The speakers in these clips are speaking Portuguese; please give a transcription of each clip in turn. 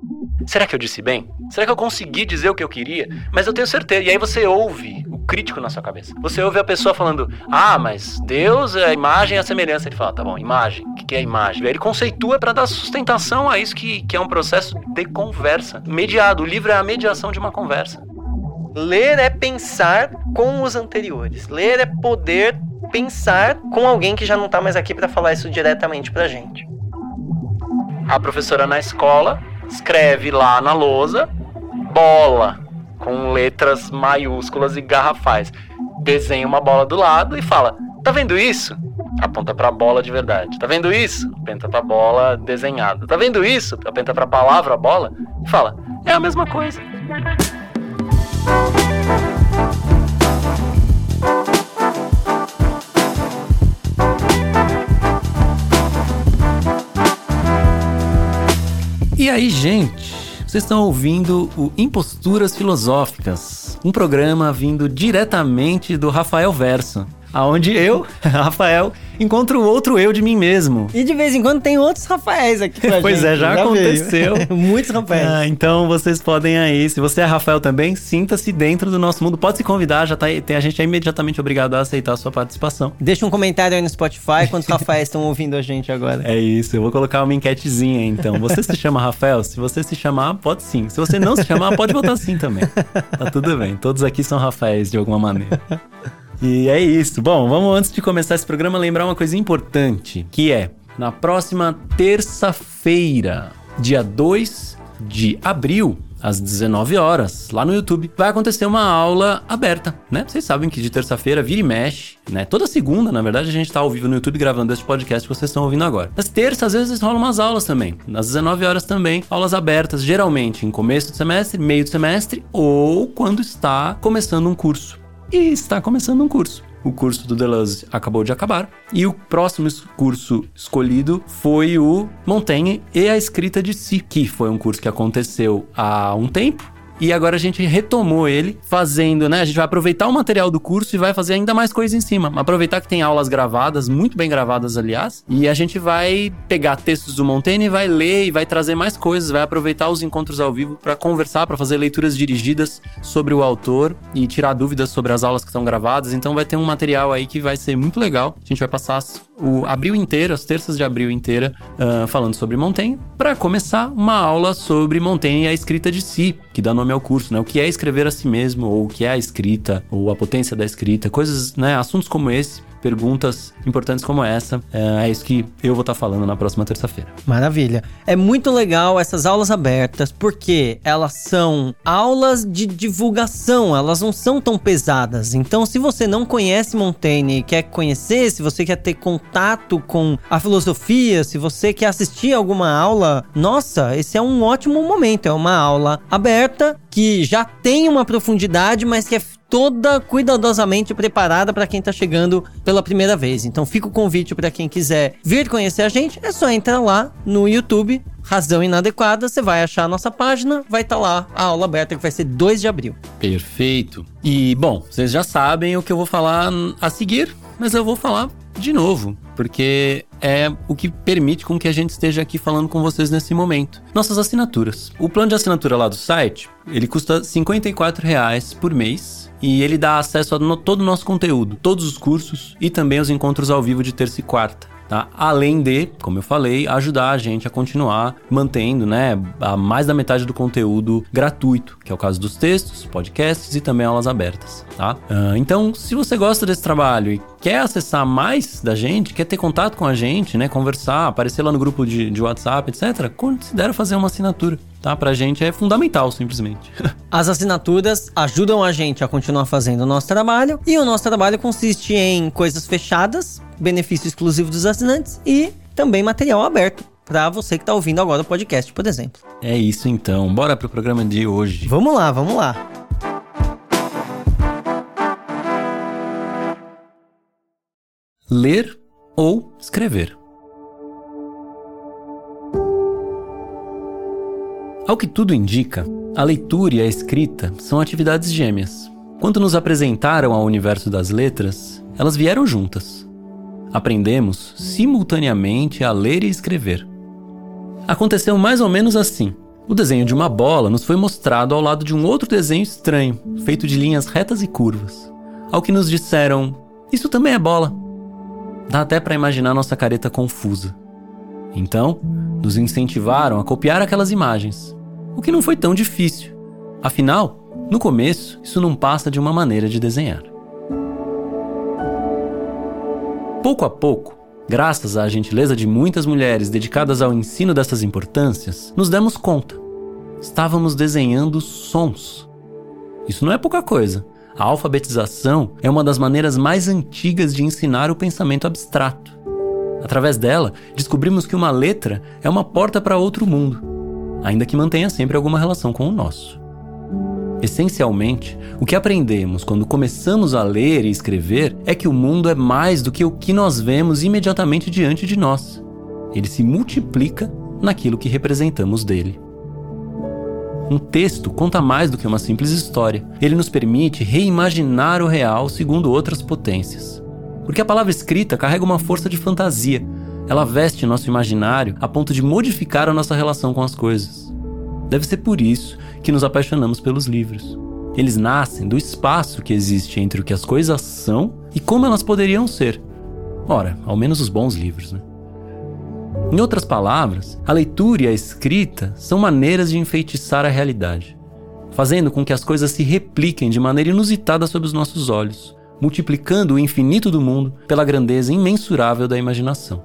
Será que eu disse bem? Será que eu consegui dizer o que eu queria? Mas eu tenho certeza. E aí você ouve o crítico na sua cabeça. Você ouve a pessoa falando, mas Deus é a imagem e a semelhança. Ele fala, tá bom, imagem. O que é imagem? Aí ele conceitua para dar sustentação a isso que é um processo de conversa. Mediado. O livro é a mediação de uma conversa. Ler é pensar com os anteriores. Ler é poder pensar com alguém que já não tá mais aqui para falar isso diretamente pra gente. A professora na escola escreve lá na lousa, bola, com letras maiúsculas e garrafais. Desenha uma bola do lado e fala, tá vendo isso? Aponta pra bola de verdade. Tá vendo isso? Aponta pra bola desenhada. Tá vendo isso? Aponta pra palavra bola e fala, é a mesma coisa. E aí, gente, vocês estão ouvindo o Imposturas Filosóficas, um programa vindo diretamente do Rafael Verso, aonde eu, Rafael, encontro o outro eu de mim mesmo. E de vez em quando tem outros Rafaéis aqui pra gente. Pois é, já aconteceu. Muitos Rafaéis. Então vocês podem aí, se você é Rafael também, sinta-se dentro do nosso mundo. Pode se convidar, a gente é imediatamente obrigado a aceitar a sua participação. Deixa um comentário aí no Spotify, quantos Rafaéis estão ouvindo a gente agora. É isso, eu vou colocar uma enquetezinha então. Você se chama Rafael? Se você se chamar, pode sim. Se você não se chamar, pode botar sim também. Tá tudo bem, todos aqui são Rafaéis de alguma maneira. E é isso. Bom, vamos antes de começar esse programa lembrar uma coisa importante, que é, na próxima terça-feira, dia 2 de abril, às 19 horas, lá no YouTube, vai acontecer uma aula aberta, né? Vocês sabem que de terça-feira vira e mexe, né? Toda segunda, na verdade, a gente tá ao vivo no YouTube gravando esse podcast que vocês estão ouvindo agora. Nas terças, às vezes, rolam umas aulas também. Às 19 horas também, aulas abertas, geralmente em começo do semestre, meio do semestre, ou quando está começando um curso. E está começando um curso. O curso do Deleuze acabou de acabar. E o próximo curso escolhido foi o Montaigne e a Escrita de Si, que foi um curso que aconteceu há um tempo. E agora a gente retomou ele fazendo, né? A gente vai aproveitar o material do curso e vai fazer ainda mais coisa em cima. Aproveitar que tem aulas gravadas, muito bem gravadas, aliás. E a gente vai pegar textos do Montaigne, vai ler e vai trazer mais coisas. Vai aproveitar os encontros ao vivo para conversar, para fazer leituras dirigidas sobre o autor e tirar dúvidas sobre as aulas que estão gravadas. Então vai ter um material aí que vai ser muito legal. A gente vai passar o abril inteiro, as terças de abril inteira, falando sobre Montaigne. Para começar, uma aula sobre Montaigne e a Escrita de Si, que dá nome ao curso, né? O que é escrever a si mesmo, ou o que é a escrita, ou a potência da escrita, coisas, né? Assuntos como esse, perguntas importantes como essa, é isso que eu vou estar falando na próxima terça-feira. Maravilha. É muito legal essas aulas abertas, porque elas são aulas de divulgação, elas não são tão pesadas. Então, se você não conhece Montaigne e quer conhecer, se você quer ter contato com a filosofia, se você quer assistir alguma aula, nossa, esse é um ótimo momento. É uma aula aberta que já tem uma profundidade, mas que é toda cuidadosamente preparada para quem tá chegando pela primeira vez. Então fica o convite para quem quiser vir conhecer a gente, é só entrar lá no YouTube, Razão Inadequada, você vai achar a nossa página, vai estar lá a aula aberta que vai ser 2 de abril. Perfeito. E, bom, vocês já sabem o que eu vou falar a seguir, mas eu vou falar de novo, porque é o que permite com que a gente esteja aqui falando com vocês nesse momento. Nossas assinaturas. O plano de assinatura lá do site, ele custa R$ 54,00 por mês. E ele dá acesso a todo o nosso conteúdo, todos os cursos e também os encontros ao vivo de terça e quarta. Tá? Além de, como eu falei, ajudar a gente a continuar mantendo, né, a mais da metade do conteúdo gratuito, que é o caso dos textos, podcasts e também aulas abertas. Tá? Então, se você gosta desse trabalho e quer acessar mais da gente, quer ter contato com a gente, né, conversar, aparecer lá no grupo de WhatsApp, etc., considera fazer uma assinatura. Tá? Pra gente é fundamental, simplesmente. As assinaturas ajudam a gente a continuar fazendo o nosso trabalho. E o nosso trabalho consiste em coisas fechadas, benefício exclusivo dos assinantes e também material aberto pra você que tá ouvindo agora o podcast, por exemplo. É isso então. Bora pro programa de hoje. Vamos lá, vamos lá. Ler ou escrever? Ao que tudo indica, a leitura e a escrita são atividades gêmeas. Quando nos apresentaram ao universo das letras, elas vieram juntas. Aprendemos simultaneamente a ler e escrever. Aconteceu mais ou menos assim. O desenho de uma bola nos foi mostrado ao lado de um outro desenho estranho, feito de linhas retas e curvas. Ao que nos disseram, isso também é bola. Dá até para imaginar nossa careta confusa. Então, nos incentivaram a copiar aquelas imagens, o que não foi tão difícil. Afinal, no começo, isso não passa de uma maneira de desenhar. Pouco a pouco, graças à gentileza de muitas mulheres dedicadas ao ensino dessas importâncias, nos demos conta. Estávamos desenhando sons. Isso não é pouca coisa. A alfabetização é uma das maneiras mais antigas de ensinar o pensamento abstrato. Através dela, descobrimos que uma letra é uma porta para outro mundo, ainda que mantenha sempre alguma relação com o nosso. Essencialmente, o que aprendemos quando começamos a ler e escrever é que o mundo é mais do que o que nós vemos imediatamente diante de nós. Ele se multiplica naquilo que representamos dele. Um texto conta mais do que uma simples história. Ele nos permite reimaginar o real segundo outras potências. Porque a palavra escrita carrega uma força de fantasia. Ela veste nosso imaginário a ponto de modificar a nossa relação com as coisas. Deve ser por isso que nos apaixonamos pelos livros. Eles nascem do espaço que existe entre o que as coisas são e como elas poderiam ser. Ora, ao menos os bons livros, né? Em outras palavras, a leitura e a escrita são maneiras de enfeitiçar a realidade, fazendo com que as coisas se repliquem de maneira inusitada sob os nossos olhos, multiplicando o infinito do mundo pela grandeza imensurável da imaginação.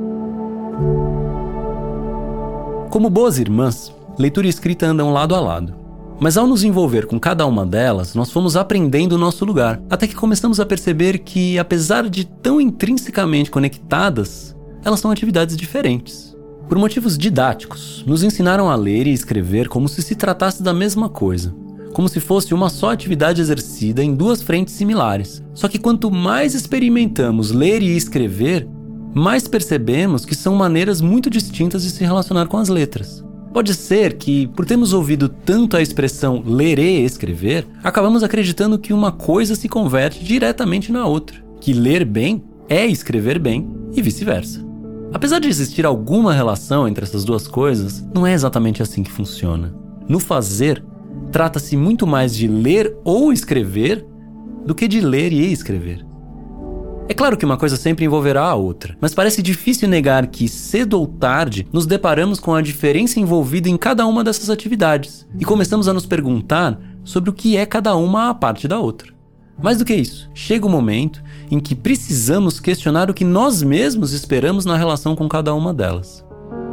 Como boas irmãs, leitura e escrita andam lado a lado. Mas ao nos envolver com cada uma delas, nós fomos aprendendo o nosso lugar, até que começamos a perceber que, apesar de tão intrinsecamente conectadas, elas são atividades diferentes. Por motivos didáticos, nos ensinaram a ler e escrever como se tratasse da mesma coisa, como se fosse uma só atividade exercida em duas frentes similares. Só que quanto mais experimentamos ler e escrever, mais percebemos que são maneiras muito distintas de se relacionar com as letras. Pode ser que, por termos ouvido tanto a expressão ler e escrever, acabamos acreditando que uma coisa se converte diretamente na outra, que ler bem é escrever bem e vice-versa. Apesar de existir alguma relação entre essas duas coisas, não é exatamente assim que funciona. No fazer, trata-se muito mais de ler ou escrever do que de ler e escrever. É claro que uma coisa sempre envolverá a outra, mas parece difícil negar que, cedo ou tarde, nos deparamos com a diferença envolvida em cada uma dessas atividades e começamos a nos perguntar sobre o que é cada uma à parte da outra. Mais do que isso, chega o momento em que precisamos questionar o que nós mesmos esperamos na relação com cada uma delas.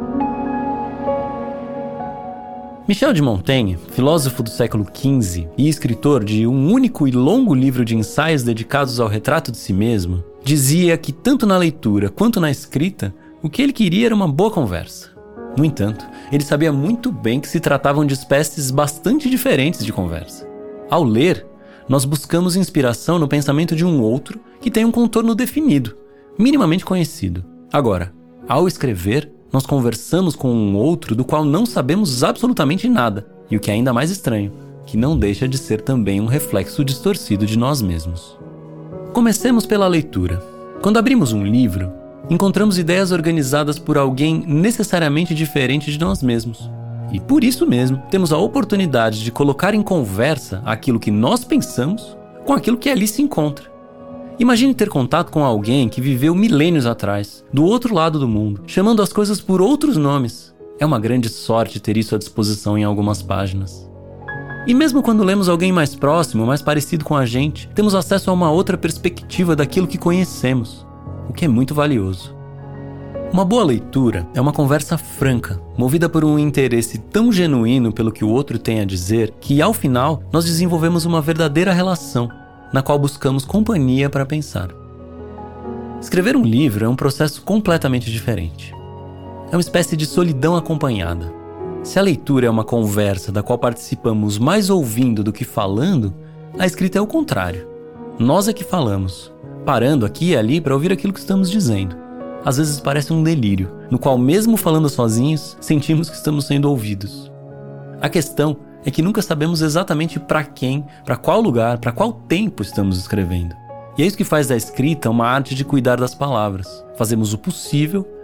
Michel de Montaigne, filósofo do século XV e escritor de um único e longo livro de ensaios dedicados ao retrato de si mesmo, dizia que tanto na leitura quanto na escrita, o que ele queria era uma boa conversa. No entanto, ele sabia muito bem que se tratavam de espécies bastante diferentes de conversa. Ao ler, nós buscamos inspiração no pensamento de um outro que tem um contorno definido, minimamente conhecido. Agora, ao escrever, nós conversamos com um outro do qual não sabemos absolutamente nada, e o que é ainda mais estranho, que não deixa de ser também um reflexo distorcido de nós mesmos. Comecemos pela leitura. Quando abrimos um livro, encontramos ideias organizadas por alguém necessariamente diferente de nós mesmos. E por isso mesmo, temos a oportunidade de colocar em conversa aquilo que nós pensamos com aquilo que ali se encontra. Imagine ter contato com alguém que viveu milênios atrás, do outro lado do mundo, chamando as coisas por outros nomes. É uma grande sorte ter isso à disposição em algumas páginas. E mesmo quando lemos alguém mais próximo, mais parecido com a gente, temos acesso a uma outra perspectiva daquilo que conhecemos, o que é muito valioso. Uma boa leitura é uma conversa franca, movida por um interesse tão genuíno pelo que o outro tem a dizer, que ao final nós desenvolvemos uma verdadeira relação, na qual buscamos companhia para pensar. Escrever um livro é um processo completamente diferente. É uma espécie de solidão acompanhada. Se a leitura é uma conversa da qual participamos mais ouvindo do que falando, a escrita é o contrário. Nós é que falamos, parando aqui e ali para ouvir aquilo que estamos dizendo. Às vezes parece um delírio, no qual mesmo falando sozinhos, sentimos que estamos sendo ouvidos. A questão é que nunca sabemos exatamente para quem, para qual lugar, para qual tempo estamos escrevendo. E é isso que faz da escrita uma arte de cuidar das palavras. Fazemos o possível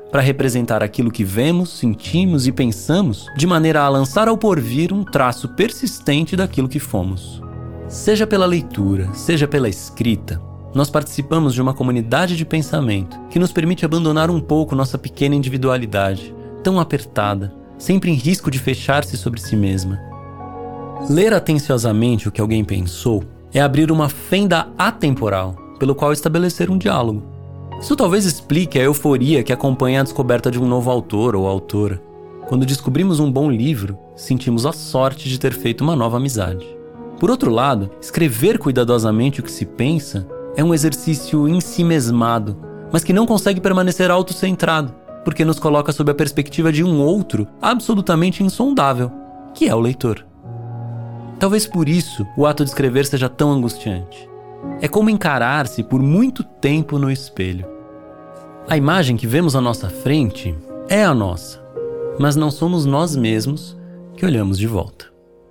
para representar aquilo que vemos, sentimos e pensamos, de maneira a lançar ao porvir um traço persistente daquilo que fomos. Seja pela leitura, seja pela escrita, nós participamos de uma comunidade de pensamento que nos permite abandonar um pouco nossa pequena individualidade, tão apertada, sempre em risco de fechar-se sobre si mesma. Ler atenciosamente o que alguém pensou é abrir uma fenda atemporal, pelo qual estabelecer um diálogo. Isso talvez explique a euforia que acompanha a descoberta de um novo autor ou autora. Quando descobrimos um bom livro, sentimos a sorte de ter feito uma nova amizade. Por outro lado, escrever cuidadosamente o que se pensa é um exercício ensimesmado, mas que não consegue permanecer autocentrado, porque nos coloca sob a perspectiva de um outro absolutamente insondável, que é o leitor. Talvez por isso o ato de escrever seja tão angustiante. É como encarar-se por muito tempo no espelho. A imagem que vemos à nossa frente é a nossa, mas não somos nós mesmos que olhamos de volta.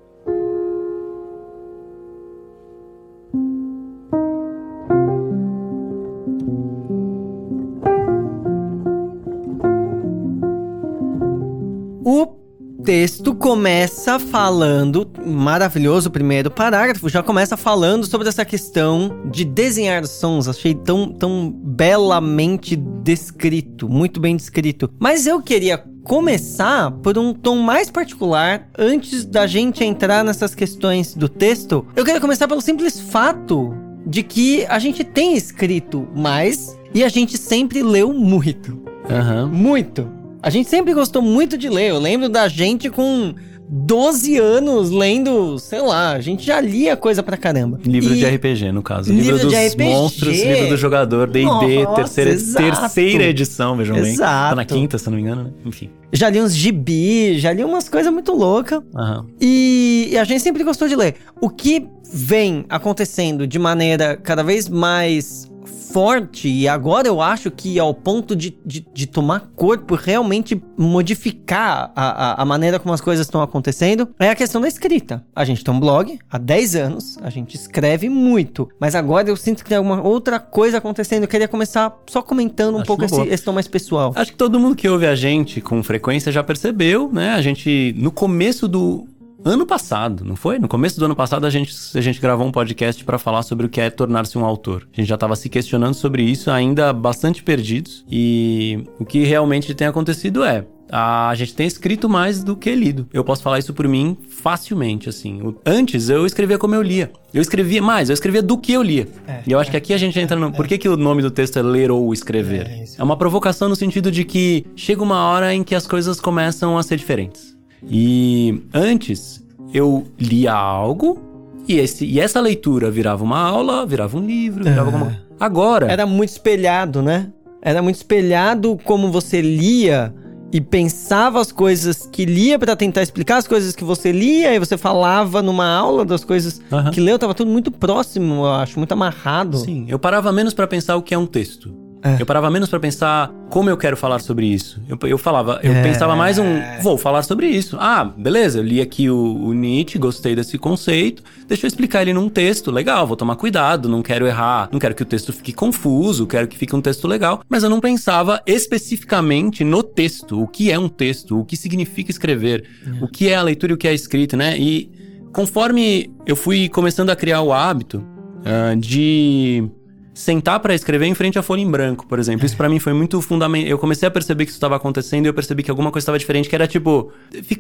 O texto começa falando, maravilhoso, o primeiro parágrafo, já começa falando sobre essa questão de desenhar sons. Achei tão belamente descrito, muito bem descrito. Mas eu queria começar por um tom mais particular, antes da gente entrar nessas questões do texto. Eu queria começar pelo simples fato de que a gente tem escrito mais e a gente sempre leu muito. Muito. A gente sempre gostou muito de ler. Eu lembro da gente com 12 anos lendo, sei lá, a gente já lia coisa pra caramba. Livro de RPG, no caso. Livro dos de RPG. monstros, livro do jogador, D&D, terceira edição, vejam bem. Exato. Tá na quinta, se não me engano, né? Enfim. Já li uns gibi, já li umas coisas muito loucas. E a gente sempre gostou de ler. O que vem acontecendo de maneira cada vez mais forte, e agora eu acho que ao ponto de tomar corpo, realmente modificar a maneira como as coisas estão acontecendo, é a questão da escrita. A gente tem um blog há 10 anos, a gente escreve muito, mas agora eu sinto que tem alguma outra coisa acontecendo. Eu queria começar só comentando um pouco esse tom mais pessoal. Acho que todo mundo que ouve a gente com frequência já percebeu, né? A gente, no começo do ano passado, não foi? No começo do ano passado a gente gravou um podcast para falar sobre o que é tornar-se um autor. A gente já estava se questionando sobre isso, ainda bastante perdidos. E o que realmente tem acontecido é, a gente tem escrito mais do que lido. Eu posso falar isso por mim facilmente, assim. Antes eu escrevia como eu lia. Eu escrevia do que eu lia. E eu acho que aqui a gente entra no... Por que o nome do texto é ler ou escrever? É uma provocação no sentido de que chega uma hora em que as coisas começam a ser diferentes. E antes eu lia algo e essa leitura virava uma aula, virava um livro, virava alguma coisa. Agora... Era muito espelhado, né? Era muito espelhado como você lia e pensava as coisas que lia pra tentar explicar as coisas que você lia, e você falava numa aula das coisas que leu, tava tudo muito próximo, eu acho, muito amarrado. Sim, eu parava menos pra pensar o que é um texto. Eu parava menos pra pensar como eu quero falar sobre isso. Eu pensava mais vou falar sobre isso. Ah, beleza, eu li aqui o Nietzsche, gostei desse conceito, deixa eu explicar ele num texto, legal, vou tomar cuidado, não quero errar, não quero que o texto fique confuso, quero que fique um texto legal. Mas eu não pensava especificamente no texto, o que é um texto, o que significa escrever, o que é a leitura e o que é a escrita, né? E conforme eu fui começando a criar o hábito de sentar pra escrever em frente à folha em branco, por exemplo. Isso pra mim foi muito fundamental. Eu comecei a perceber que isso estava acontecendo e eu percebi que alguma coisa estava diferente, que era tipo...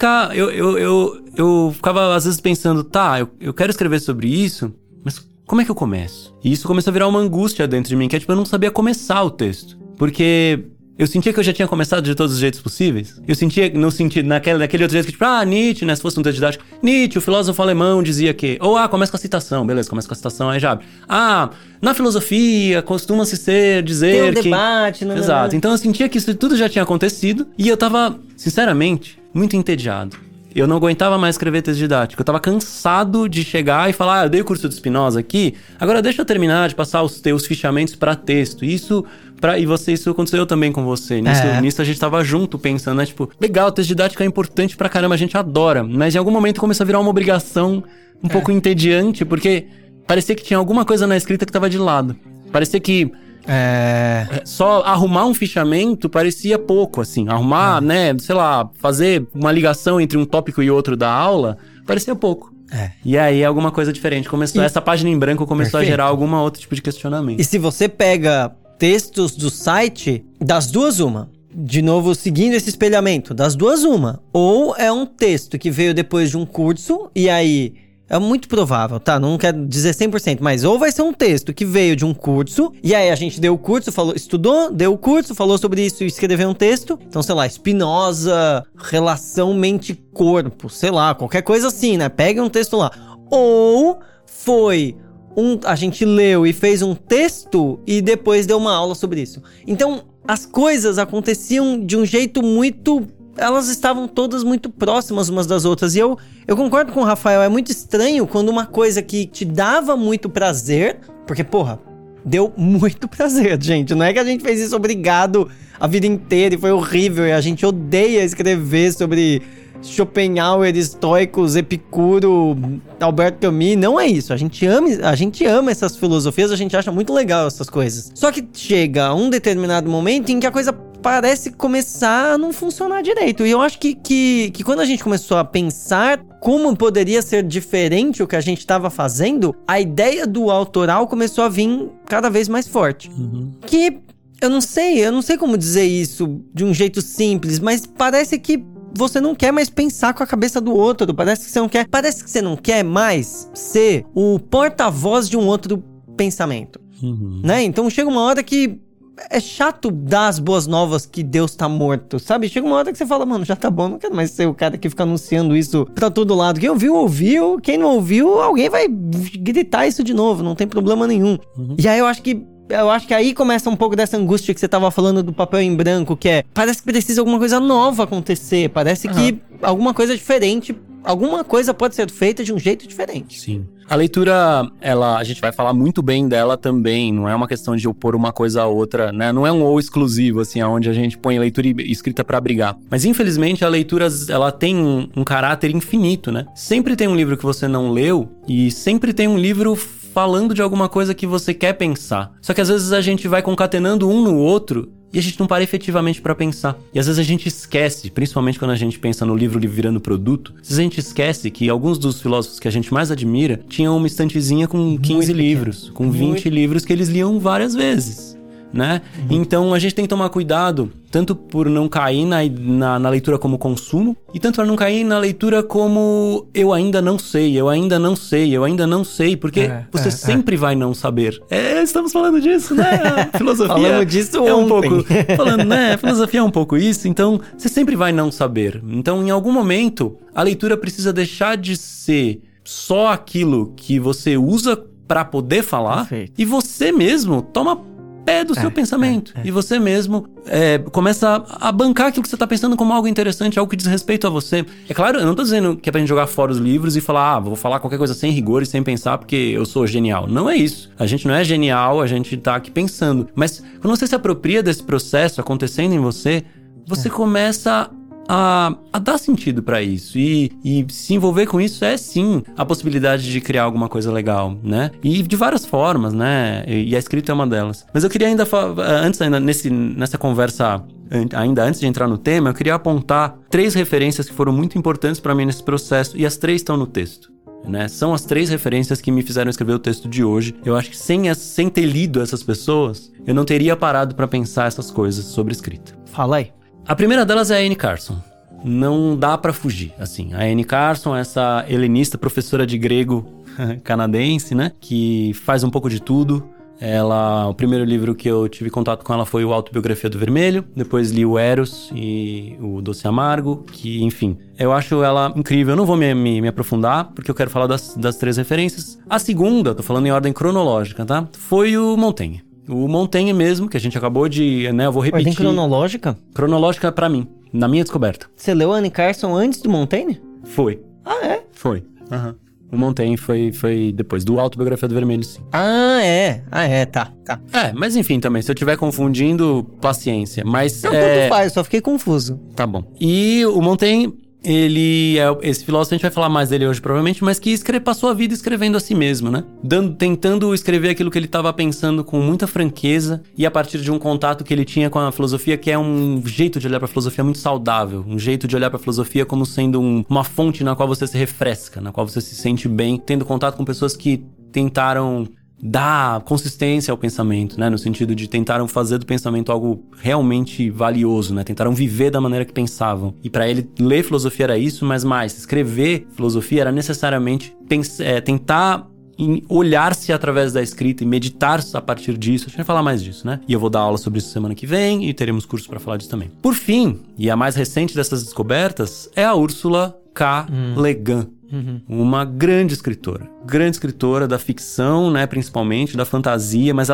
Eu ficava às vezes pensando, eu quero escrever sobre isso, mas como é que eu começo? E isso começou a virar uma angústia dentro de mim, que é tipo, eu não sabia começar o texto. Porque... eu sentia que eu já tinha começado de todos os jeitos possíveis. Eu sentia, no sentido, naquele outro jeito que tipo, Nietzsche, né? Se fosse um texto didático. Nietzsche, o filósofo alemão, dizia que... começa com a citação. Beleza, começa com a citação, aí já abre. Na filosofia, costuma-se dizer tem um debate, né? Exato. Então eu sentia que isso tudo já tinha acontecido. E eu tava, sinceramente, muito entediado. Eu não aguentava mais escrever texto didático. Eu tava cansado de chegar e falar, eu dei o curso de Spinoza aqui, agora deixa eu terminar de passar os teus fichamentos pra texto. Isso aconteceu também com você. Nisso a gente tava junto pensando, né? Tipo, legal, o texto didático é importante pra caramba, a gente adora. Mas em algum momento começou a virar uma obrigação um pouco entediante, porque parecia que tinha alguma coisa na escrita que tava de lado. Parecia que Só arrumar um fichamento parecia pouco, assim. Arrumar, né, sei lá, fazer uma ligação entre um tópico e outro da aula, parecia pouco. E aí alguma coisa diferente começou. Essa página em branco começou a gerar algum outro tipo de questionamento. E se você pega textos do site, das duas uma. De novo, seguindo esse espelhamento, das duas uma. Ou é um texto que veio depois de um curso, e aí é muito provável, tá? Não quero dizer 100%, mas ou vai ser um texto que veio de um curso, e aí a gente deu o curso, estudou, deu o curso, falou sobre isso e escreveu um texto. Então, sei lá, Spinoza, relação mente-corpo, sei lá, qualquer coisa assim, né? Pega um texto lá. Ou foi a gente leu e fez um texto e depois deu uma aula sobre isso. Então, as coisas aconteciam de um jeito muito... Elas estavam todas muito próximas umas das outras. E eu concordo com o Rafael, é muito estranho quando uma coisa que te dava muito prazer... Porque, porra, deu muito prazer, gente. Não é que a gente fez isso obrigado a vida inteira e foi horrível. E a gente odeia escrever sobre Schopenhauer, estoicos, Epicuro, Alberto Camus. Não é isso. A gente ama essas filosofias, a gente acha muito legal essas coisas. Só que chega um determinado momento em que a coisa parece começar a não funcionar direito. E eu acho que quando a gente começou a pensar como poderia ser diferente o que a gente estava fazendo, a ideia do autoral começou a vir cada vez mais forte. Que eu não sei como dizer isso de um jeito simples, mas parece que você não quer mais pensar com a cabeça do outro. Parece que você não quer mais ser o porta-voz de um outro pensamento. Né? Então chega uma hora que é chato dar as boas novas que Deus tá morto, sabe? Chega uma hora que você fala, mano, já tá bom, não quero mais ser o cara que fica anunciando isso pra todo lado. Quem ouviu. Quem não ouviu, alguém vai gritar isso de novo, não tem problema nenhum. E aí eu acho que aí começa um pouco dessa angústia que você tava falando do papel em branco, que é, parece que precisa alguma coisa nova acontecer, parece que alguma coisa diferente, alguma coisa pode ser feita de um jeito diferente. Sim. A leitura, a gente vai falar muito bem dela também, não é uma questão de opor uma coisa a outra, né? Não é um ou exclusivo, assim, onde a gente põe leitura escrita pra brigar. Mas, infelizmente, a leitura, ela tem um caráter infinito, né? Sempre tem um livro que você não leu e sempre tem um livro falando de alguma coisa que você quer pensar. Só que às vezes a gente vai concatenando um no outro e a gente não para efetivamente pra pensar. E às vezes a gente esquece, principalmente quando a gente pensa no livro virando produto, às vezes a gente esquece que alguns dos filósofos que a gente mais admira tinham uma estantezinha com 15 livros, com 20 livros que eles liam várias vezes, né? Então a gente tem que tomar cuidado, tanto por não cair na leitura como consumo, e tanto para não cair na leitura como eu ainda não sei, porque você sempre vai não saber. Estamos falando disso, né? A filosofia falamos disso é um ontem. pouco... Falando, né? A filosofia é um pouco isso, então você sempre vai não saber. Então, em algum momento, a leitura precisa deixar de ser só aquilo que você usa para poder falar, e você mesmo toma pé do seu pensamento. E você mesmo começa a bancar aquilo que você tá pensando como algo interessante, algo que diz respeito a você. É claro, eu não tô dizendo que é pra gente jogar fora os livros e falar, vou falar qualquer coisa sem rigor e sem pensar porque eu sou genial. Não é isso. A gente não é genial, a gente tá aqui pensando. Mas quando você se apropria desse processo acontecendo em você, você começa a dar sentido pra isso e se envolver com isso é sim a possibilidade de criar alguma coisa legal, né? E de várias formas, né? E a escrita é uma delas. Mas eu queria ainda nessa conversa, ainda antes de entrar no tema, eu queria apontar 3 referências que foram muito importantes pra mim nesse processo, e as 3 estão no texto, né? São as 3 referências que me fizeram escrever o texto de hoje. Eu acho que sem ter lido essas pessoas, eu não teria parado pra pensar essas coisas sobre escrita. Fala aí. A primeira delas é a Anne Carson. Não dá pra fugir, assim. A Anne Carson, essa helenista, professora de grego canadense, né? Que faz um pouco de tudo. O primeiro livro que eu tive contato com ela foi o Autobiografia do Vermelho. Depois li o Eros e o Doce Amargo, que, enfim, eu acho ela incrível. Eu não vou me aprofundar, porque eu quero falar das 3 referências. A segunda, tô falando em ordem cronológica, tá? Foi o Montaigne. O Montaigne mesmo, que a gente acabou de, né, eu vou repetir. Ordem cronológica? Cronológica pra mim, na minha descoberta. Você leu Anne Carson antes do Montaigne? Foi. Ah, é? Foi. O Montaigne foi depois, do Autobiografia do Vermelho, sim. Tá. Mas enfim, também, se eu estiver confundindo, paciência. Mas não, tanto faz, só fiquei confuso. Tá bom. E o Montaigne, esse filósofo, a gente vai falar mais dele hoje provavelmente, mas que passou a vida escrevendo a si mesmo, né? Tentando escrever aquilo que ele estava pensando com muita franqueza e a partir de um contato que ele tinha com a filosofia, que é um jeito de olhar para a filosofia muito saudável, um jeito de olhar para a filosofia como sendo uma fonte na qual você se refresca, na qual você se sente bem, tendo contato com pessoas que tentaram dar consistência ao pensamento, né? No sentido de tentaram fazer do pensamento algo realmente valioso, né? Tentaram viver da maneira que pensavam. E para ele, ler filosofia era isso, mas mais, escrever filosofia era necessariamente tentar olhar-se através da escrita e meditar a partir disso. A gente vai falar mais disso, né? E eu vou dar aula sobre isso semana que vem e teremos cursos para falar disso também. Por fim, e a mais recente dessas descobertas, é a Ursula K. Le Guin. Uma grande escritora da ficção, né, principalmente, da fantasia, mas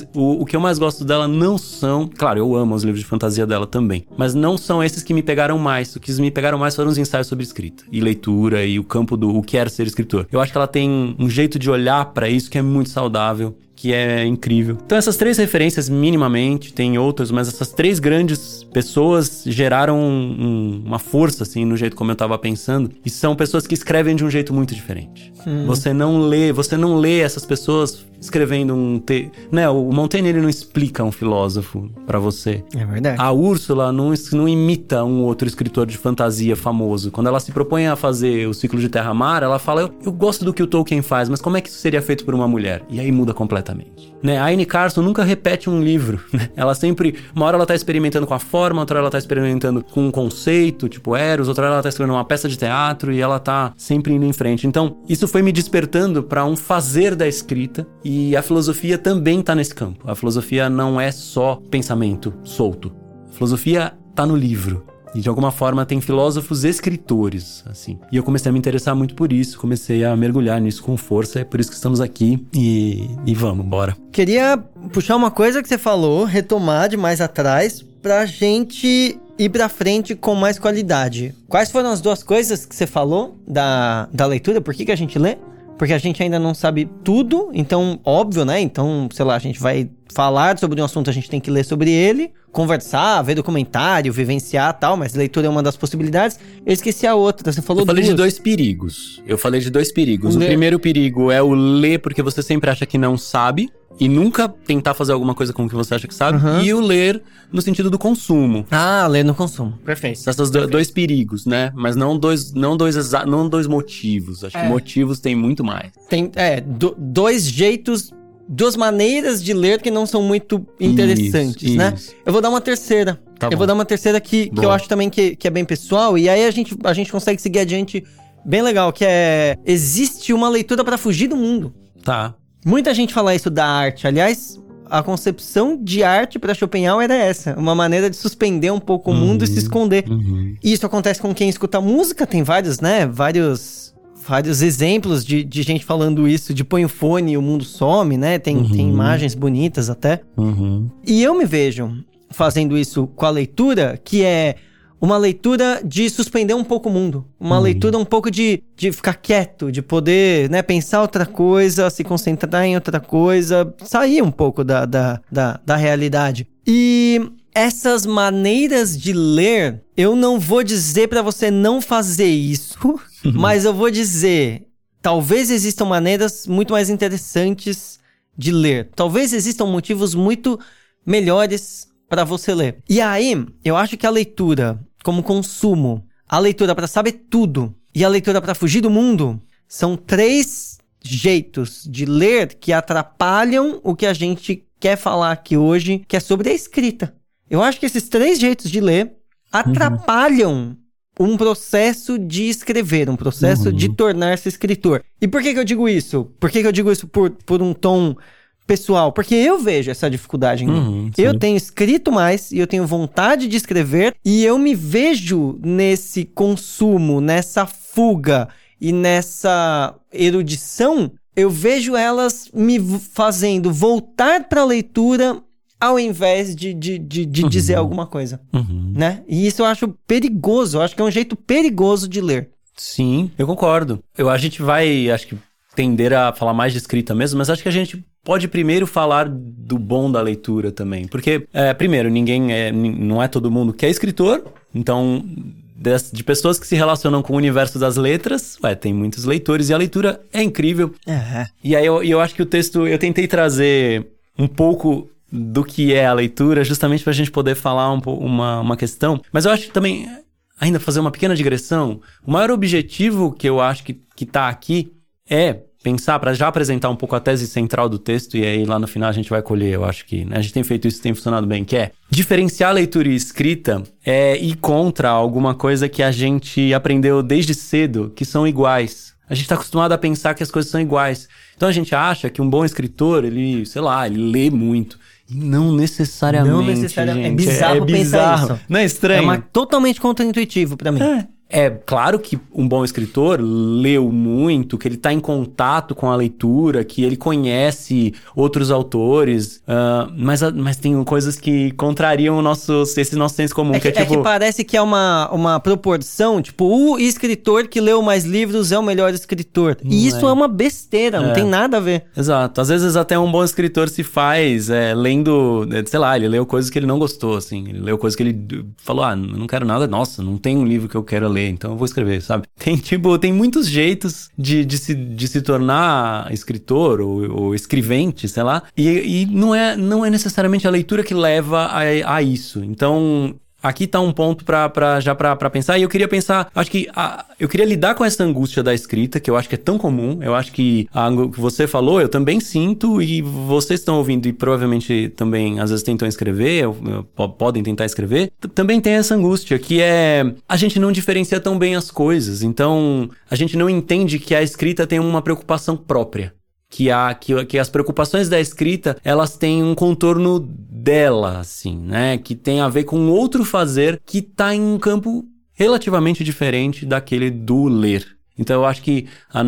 o que eu mais gosto dela não são, claro, eu amo os livros de fantasia dela também, mas não são esses que me pegaram mais. O que me pegaram mais foram os ensaios sobre escrita e leitura e o campo do o que era ser escritor. Eu acho que ela tem um jeito de olhar pra isso que é muito saudável, que é incrível. Então essas 3 referências minimamente, tem outras, mas essas 3 grandes pessoas geraram uma força, assim, no jeito como eu tava pensando. E são pessoas que escrevem de um jeito muito diferente. Você não lê essas pessoas escrevendo né? O Montaigne, ele não explica um filósofo pra você. É verdade. A Úrsula não imita um outro escritor de fantasia famoso. Quando ela se propõe a fazer o Ciclo de Terra-Mar, ela fala, eu gosto do que o Tolkien faz, mas como é que isso seria feito por uma mulher? E aí muda completamente. Né? A Anne Carson nunca repete um livro. Né? Ela sempre, uma hora ela tá experimentando com a forma, outra hora ela tá experimentando com um conceito, tipo Eros, outra hora ela tá escrevendo uma peça de teatro e ela tá sempre indo em frente. Então, isso foi me despertando pra um fazer da escrita. E a filosofia também tá nesse campo. A filosofia não é só pensamento solto. A filosofia tá no livro. E de alguma forma tem filósofos escritores, assim. E eu comecei a me interessar muito por isso. Comecei a mergulhar nisso com força. É por isso que estamos aqui. E vamos, bora. Queria puxar uma coisa que você falou, retomar de mais atrás, pra gente ir pra frente com mais qualidade. Quais foram as 2 coisas que você falou da leitura? Por que a gente lê? Porque a gente ainda não sabe tudo, então, óbvio, né? Então, sei lá, a gente vai falar sobre um assunto, a gente tem que ler sobre ele, conversar, ver documentário, vivenciar e tal, mas leitura é uma das possibilidades. Eu esqueci a outra, você falou Eu falei de 2 perigos. O primeiro perigo é o ler porque você sempre acha que não sabe, e nunca tentar fazer alguma coisa com o que você acha que sabe. E o ler no sentido do consumo. Ah, ler no consumo. Perfeito. Esses 2 perigos, né? Mas não dois motivos. Acho que motivos tem muito mais. Tem 2 jeitos, 2 maneiras de ler que não são muito interessantes, né? Eu vou dar uma terceira. Vou dar uma terceira que eu acho também que é bem pessoal. E aí a gente consegue seguir adiante bem legal, que é... Existe uma leitura pra fugir do mundo. Tá. Muita gente fala isso da arte. Aliás, a concepção de arte para Schopenhauer era essa. Uma maneira de suspender um pouco o mundo e se esconder. E isso acontece com quem escuta música. Tem vários, né? Vários exemplos de gente falando isso. De põe o fone e o mundo some, né? Tem imagens bonitas até. E eu me vejo fazendo isso com a leitura, que é... uma leitura de suspender um pouco o mundo. Uma leitura um pouco de ficar quieto, de poder, né, pensar outra coisa, se concentrar em outra coisa, sair um pouco da realidade. E essas maneiras de ler, eu não vou dizer pra você não fazer isso, mas eu vou dizer, talvez existam maneiras muito mais interessantes de ler. Talvez existam motivos muito melhores pra você ler. E aí, eu acho que a leitura como consumo, a leitura para saber tudo e a leitura para fugir do mundo são 3 jeitos de ler que atrapalham o que a gente quer falar aqui hoje, que é sobre a escrita. Eu acho que esses 3 jeitos de ler atrapalham um processo de escrever, um processo de tornar-se escritor. E por que eu digo isso? Por que eu digo isso por um tom pessoal? Porque eu vejo essa dificuldade em mim. Eu tenho escrito mais e eu tenho vontade de escrever e eu me vejo nesse consumo, nessa fuga e nessa erudição. Eu vejo elas me fazendo voltar para a leitura ao invés de dizer alguma coisa, né? E isso eu acho perigoso, eu acho que é um jeito perigoso de ler. Sim, eu concordo. A gente vai, acho que, tender a falar mais de escrita mesmo, mas acho que a gente pode primeiro falar do bom da leitura também. Porque, primeiro, não é todo mundo que é escritor, então de pessoas que se relacionam com o universo das letras, tem muitos leitores e a leitura é incrível. E aí eu acho que o texto, eu tentei trazer um pouco do que é a leitura, justamente pra gente poder falar uma questão. Mas eu acho que também, ainda fazer uma pequena digressão, o maior objetivo que eu acho que tá aqui é pensar, para já apresentar um pouco a tese central do texto, e aí lá no final a gente vai colher, eu acho que, né, a gente tem feito isso, tem funcionado bem, que é diferenciar leitura e escrita é ir contra alguma coisa que a gente aprendeu desde cedo, que são iguais. A gente tá acostumado a pensar que as coisas são iguais. Então a gente acha que um bom escritor, ele lê muito. E não necessariamente, Não necessariamente. Gente. É bizarro pensar isso. Não é estranho? É totalmente contraintuitivo pra mim. É claro que um bom escritor leu muito, que ele está em contato com a leitura, que ele conhece outros autores, mas tem coisas que contrariam esse nosso senso comum. É que parece que é uma proporção, tipo, o escritor que leu mais livros é o melhor escritor. E isso é uma besteira, não tem nada a ver. Exato. Às vezes até um bom escritor se faz lendo, sei lá, ele leu coisas que ele não gostou, assim. Ele leu coisas que ele falou, não quero nada, nossa, não tem um livro que eu quero ler, então eu vou escrever, sabe? Tem muitos jeitos de se tornar escritor ou escrevente, sei lá, e não é necessariamente a leitura que leva a isso. Então, aqui tá um ponto pra pensar, e eu queria pensar, acho que eu queria lidar com essa angústia da escrita, que eu acho que é tão comum, eu acho que o que você falou, eu também sinto, e vocês estão ouvindo e provavelmente também, às vezes tentam escrever, podem tentar escrever, também tem essa angústia, que é, a gente não diferencia tão bem as coisas, então a gente não entende que a escrita tem uma preocupação própria. Que as preocupações da escrita, elas têm um contorno dela, assim, né? Que tem a ver com outro fazer que tá em um campo relativamente diferente daquele do ler. Então eu acho que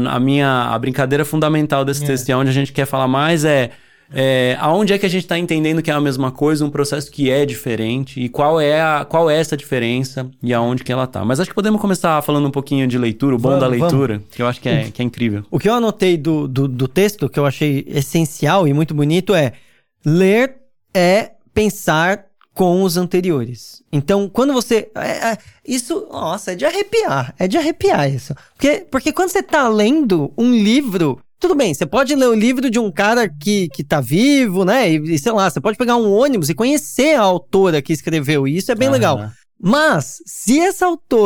a brincadeira fundamental desse texto, e onde a gente quer falar mais aonde é que a gente está entendendo que é a mesma coisa, um processo que é diferente, e qual é essa diferença e aonde que ela tá. Mas acho que podemos começar falando um pouquinho de leitura, o bom da leitura, que eu acho que é incrível. O que eu anotei do texto, que eu achei essencial e muito bonito, é ler é pensar com os anteriores. Então, quando você... isso, nossa, é de arrepiar isso. Porque quando você tá lendo um livro... Tudo bem, você pode ler o livro de um cara que tá vivo, né? E sei lá, você pode pegar um ônibus e conhecer a autora que escreveu, e isso é bem legal. Mas, se esse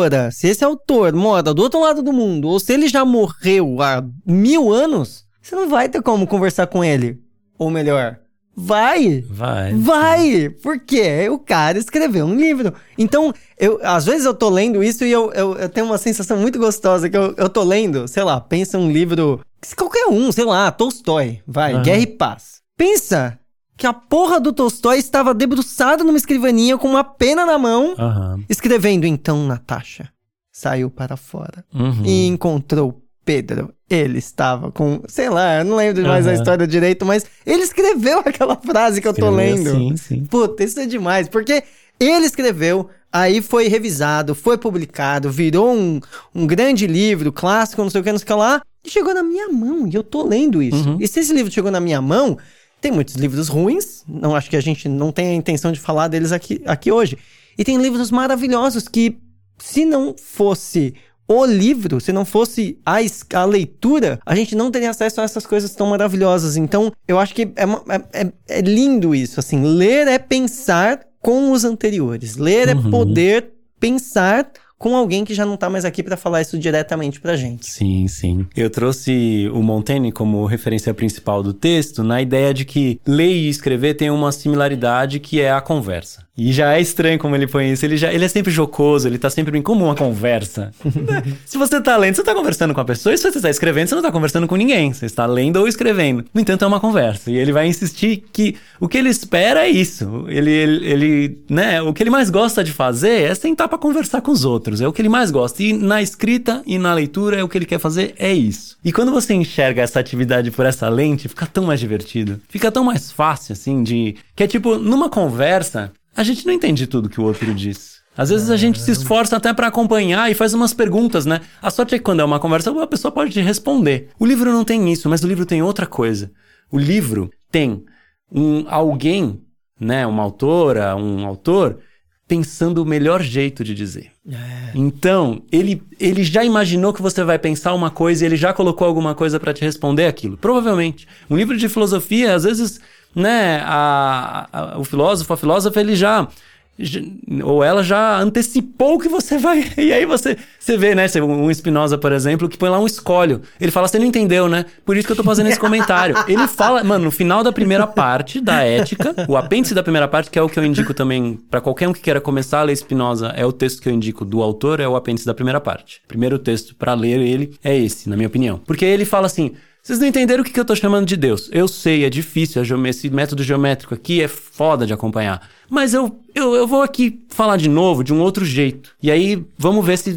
autor mora do outro lado do mundo, ou se ele já morreu há 1000 anos, você não vai ter como conversar com ele. Ou melhor, vai, porque o cara escreveu um livro. Então, às vezes eu tô lendo isso e eu tenho uma sensação muito gostosa, que eu tô lendo, sei lá, pensa um livro... Qualquer um, sei lá, Tolstói, Guerra e Paz. Pensa que a porra do Tolstói estava debruçado numa escrivaninha com uma pena na mão, escrevendo, então Natasha saiu para fora e encontrou Pedro. Ele estava com, sei lá, eu não lembro mais a história direito, mas ele escreveu aquela frase que eu tô lendo. Sim. Puta, isso é demais, porque ele escreveu, aí foi revisado, foi publicado, virou um grande livro, clássico, não sei o que lá, e chegou na minha mão, e eu tô lendo isso. E se esse livro chegou na minha mão, tem muitos livros ruins, não acho que a gente não tem a intenção de falar deles aqui hoje. E tem livros maravilhosos que, se não fosse o livro, se não fosse a leitura, a gente não teria acesso a essas coisas tão maravilhosas. Então, eu acho que é lindo isso, assim, ler é pensar com os anteriores. Ler é poder pensar com alguém que já não tá mais aqui pra falar isso diretamente pra gente. Sim. Eu trouxe o Montaigne como referência principal do texto na ideia de que ler e escrever tem uma similaridade, que é a conversa. E já é estranho como ele põe isso. Ele é sempre jocoso, ele tá sempre bem como uma conversa. Se você tá lendo, você tá conversando com a pessoa, e se você tá escrevendo, você não tá conversando com ninguém. Você está lendo ou escrevendo. No entanto, é uma conversa. E ele vai insistir que o que ele espera é isso. Ele né, o que ele mais gosta de fazer é sentar pra conversar com os outros. É o que ele mais gosta. E na escrita e na leitura, o que ele quer fazer é isso. E quando você enxerga essa atividade por essa lente, fica tão mais divertido. Fica tão mais fácil, assim, que é tipo, numa conversa, a gente não entende tudo que o outro diz. Às vezes a gente se esforça até pra acompanhar e faz umas perguntas, né? A sorte é que quando é uma conversa, a pessoa pode te responder. O livro não tem isso, mas o livro tem outra coisa. O livro tem alguém, né? Uma autora, um autor, pensando o melhor jeito de dizer. Então, ele já imaginou que você vai pensar uma coisa e ele já colocou alguma coisa para te responder aquilo. Provavelmente. Um livro de filosofia, às vezes, né, o filósofo, a filósofa, ele ou ela já antecipou que você vai... E aí você vê, né? Um Spinoza, por exemplo, que põe lá um escolho. Ele fala, você não entendeu, né? Por isso que eu tô fazendo esse comentário. Ele fala... Mano, no final da primeira parte da Ética, o apêndice da primeira parte, que é o que eu indico também pra qualquer um que queira começar a ler Spinoza, é o texto que eu indico do autor, é o apêndice da primeira parte. O primeiro texto pra ler ele é esse, na minha opinião. Porque ele fala assim... Vocês não entenderam o que eu tô chamando de Deus. Eu sei, é difícil, esse método geométrico aqui é foda de acompanhar. Mas eu vou aqui falar de novo, de um outro jeito. E aí, vamos ver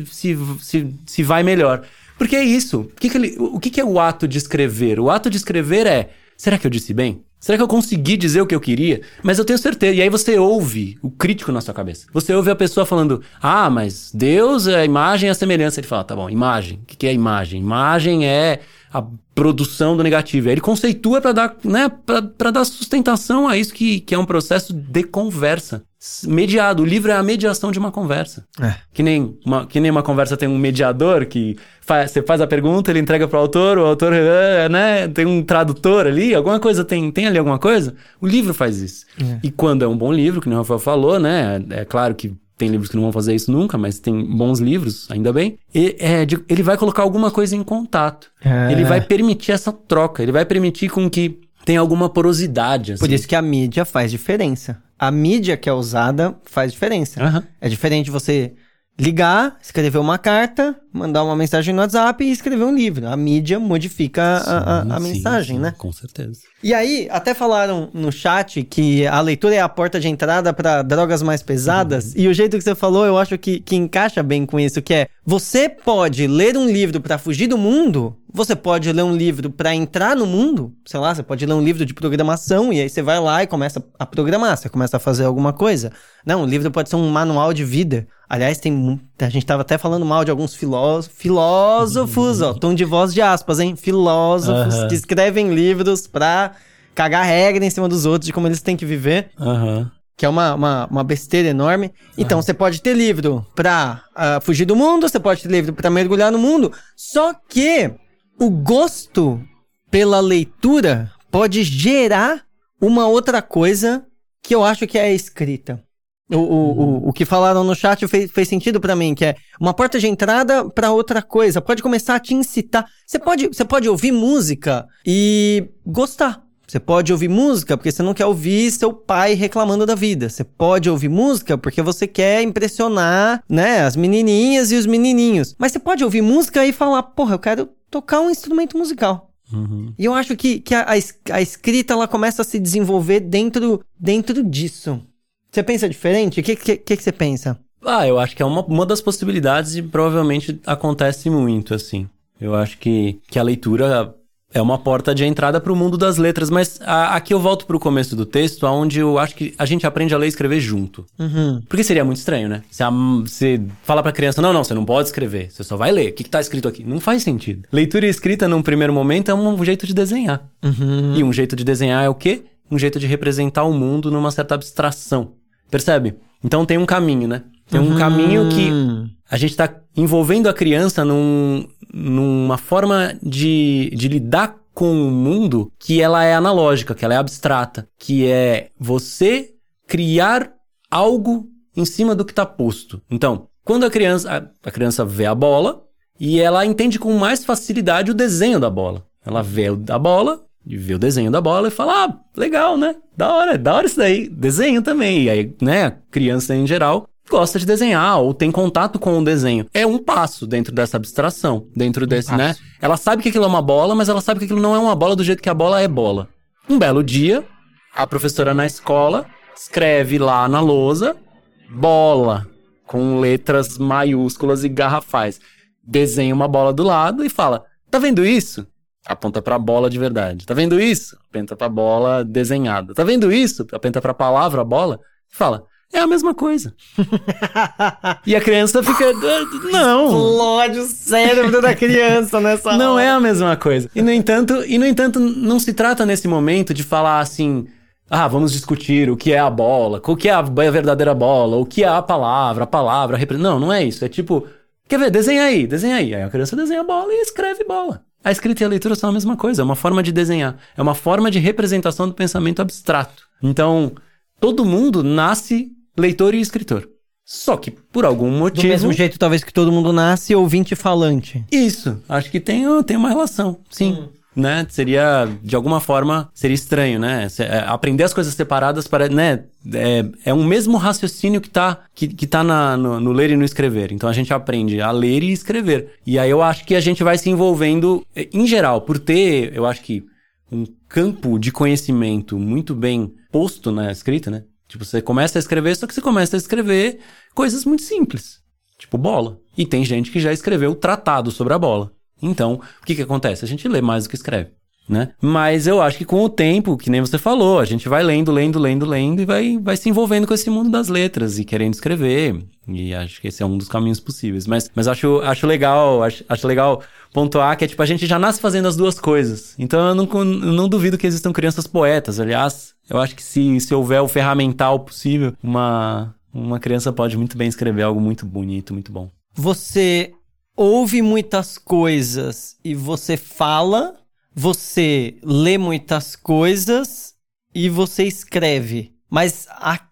se vai melhor. Porque é isso. O que é o ato de escrever? O ato de escrever é... Será que eu disse bem? Será que eu consegui dizer o que eu queria? Mas eu tenho certeza. E aí você ouve o crítico na sua cabeça. Você ouve a pessoa falando... Ah, mas Deus é a imagem e a semelhança. Ele fala, tá bom, imagem. O que é imagem? Imagem é... a produção do negativo. Aí ele conceitua pra dar, né, pra dar sustentação a isso que é um processo de conversa. Mediado. O livro é a mediação de uma conversa. Que nem uma conversa tem um mediador que você faz a pergunta, ele entrega pro autor, o autor, né, tem um tradutor ali, alguma coisa, tem ali alguma coisa? O livro faz isso. E quando é um bom livro, que nem o Rafael falou, né, é claro que tem livros que não vão fazer isso nunca, mas tem bons livros, ainda bem. Ele vai colocar alguma coisa em contato. Ele vai permitir essa troca. Ele vai permitir com que tenha alguma porosidade. Assim. Por isso que a mídia faz diferença. A mídia que é usada faz diferença. É diferente você ligar, escrever uma carta, mandar uma mensagem no WhatsApp e escrever um livro. A mídia modifica a mensagem, né? Com certeza. E aí, até falaram no chat que a leitura é a porta de entrada para drogas mais pesadas. E o jeito que você falou, eu acho que encaixa bem com isso, que é... Você pode ler um livro para fugir do mundo, você pode ler um livro para entrar no mundo. Sei lá, você pode ler um livro de programação e aí você vai lá e começa a programar, você começa a fazer alguma coisa. Não, o livro pode ser um manual de vida. Aliás, a gente tava até falando mal de alguns filósofos, ó, tom de voz de aspas, hein? Filósofos que escrevem livros pra cagar regra em cima dos outros de como eles têm que viver. Que é uma besteira enorme. Então, você pode ter livro pra fugir do mundo, você pode ter livro pra mergulhar no mundo. Só que o gosto pela leitura pode gerar uma outra coisa que eu acho que é a escrita. O que falaram no chat fez sentido pra mim, que é uma porta de entrada pra outra coisa. Pode começar a te incitar. Você pode ouvir música e gostar. Você pode ouvir música porque você não quer ouvir seu pai reclamando da vida. Você pode ouvir música porque você quer impressionar, né, as menininhas e os menininhos. Mas você pode ouvir música e falar, porra, eu quero tocar um instrumento musical. E eu acho que a escrita, ela começa a se desenvolver dentro disso. Você pensa diferente? O que você pensa? Eu acho que é uma das possibilidades e provavelmente acontece muito, assim. Eu acho que a leitura é uma porta de entrada para o mundo das letras, mas aqui eu volto para o começo do texto, onde eu acho que a gente aprende a ler e escrever junto. Porque seria muito estranho, né? Você fala pra criança, não, você não pode escrever, você só vai ler. O que tá escrito aqui? Não faz sentido. Leitura e escrita, num primeiro momento, é um jeito de desenhar. E um jeito de desenhar é o quê? Um jeito de representar o mundo numa certa abstração. Percebe? Então tem um caminho, né? Tem um caminho que a gente tá envolvendo a criança numa forma de lidar com o mundo que ela é analógica, que ela é abstrata. Que é você criar algo em cima do que tá posto. Então, quando a criança vê a bola e ela entende com mais facilidade o desenho da bola. Ela vê a bola... E vê o desenho da bola e fala, legal, né? Da hora isso daí. Desenho também. E aí, né, a criança em geral gosta de desenhar ou tem contato com o desenho. É um passo dentro dessa abstração, dentro desse, né? Ela sabe que aquilo é uma bola, mas ela sabe que aquilo não é uma bola do jeito que a bola é bola. Um belo dia, a professora na escola escreve lá na lousa, bola, com letras maiúsculas e garrafais. Desenha uma bola do lado e fala, tá vendo isso? Aponta pra bola de verdade. Tá vendo isso? Aponta pra bola desenhada. Tá vendo isso? Aponta pra palavra, bola. Fala, é a mesma coisa. E a criança fica... Não. Explode o cérebro da criança nessa hora. Não é a mesma coisa. E no entanto, não se trata nesse momento de falar assim... vamos discutir o que é a bola, o que é a verdadeira bola, o que é a palavra. Não é isso. É tipo, quer ver, desenha aí. Aí a criança desenha a bola e escreve bola. A escrita e a leitura são a mesma coisa, é uma forma de desenhar. É uma forma de representação do pensamento abstrato. Então, todo mundo nasce leitor e escritor. Só que, por algum motivo... Do mesmo jeito, talvez, que todo mundo nasce ouvinte e falante. Isso, acho que tem uma relação, sim. Né? Seria, de alguma forma, seria estranho, né? Aprender as coisas separadas para, né? É um mesmo raciocínio que tá no ler e no escrever. Então a gente aprende a ler e escrever. E aí eu acho que a gente vai se envolvendo, em geral, por ter, eu acho que, um campo de conhecimento muito bem posto na escrita, né? Tipo, você começa a escrever, só que você começa a escrever coisas muito simples. Tipo bola. E tem gente que já escreveu tratado sobre a bola. Então, o que acontece? A gente lê mais do que escreve, né? Mas eu acho que com o tempo, que nem você falou, a gente vai lendo e vai se envolvendo com esse mundo das letras e querendo escrever. E acho que esse é um dos caminhos possíveis. Mas acho legal pontuar que é tipo, a gente já nasce fazendo as duas coisas. Então eu não duvido que existam crianças poetas. Aliás, eu acho que se houver o ferramental possível, uma criança pode muito bem escrever algo muito bonito, muito bom. Você ouve muitas coisas e você fala, você lê muitas coisas e você escreve. Mas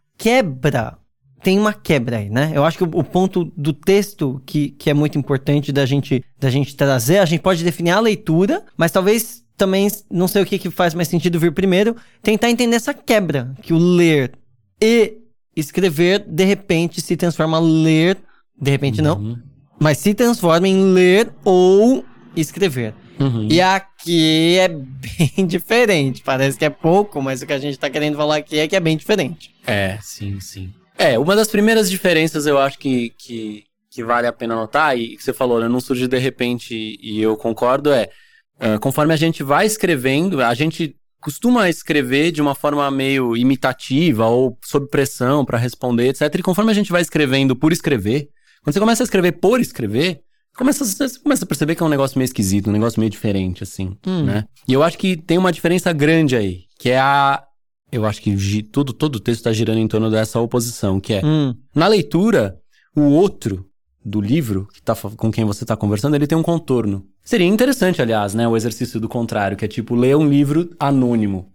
tem uma quebra aí, né? Eu acho que o ponto do texto que é muito importante da gente trazer, a gente pode definir a leitura, mas talvez também, não sei o que faz mais sentido vir primeiro, tentar entender essa quebra, que o ler e escrever, de repente, se transforma em ler, de repente não, mas se transforma em ler ou escrever. E aqui é bem diferente. Parece que é pouco, mas o que a gente tá querendo falar aqui é que é bem diferente. Sim. Uma das primeiras diferenças eu acho que vale a pena notar, e que você falou, né, não surge de repente, e eu concordo, conforme a gente vai escrevendo, a gente costuma escrever de uma forma meio imitativa ou sob pressão para responder, etc. E conforme a gente vai escrevendo por escrever, quando você começa a escrever por escrever, você começa a perceber que é um negócio meio esquisito, um negócio meio diferente, assim, né? E eu acho que tem uma diferença grande aí, que é eu acho que todo o texto tá girando em torno dessa oposição, que é, na leitura, o outro do livro, com quem você tá conversando, ele tem um contorno. Seria interessante, aliás, né, o exercício do contrário, que é tipo, ler um livro anônimo.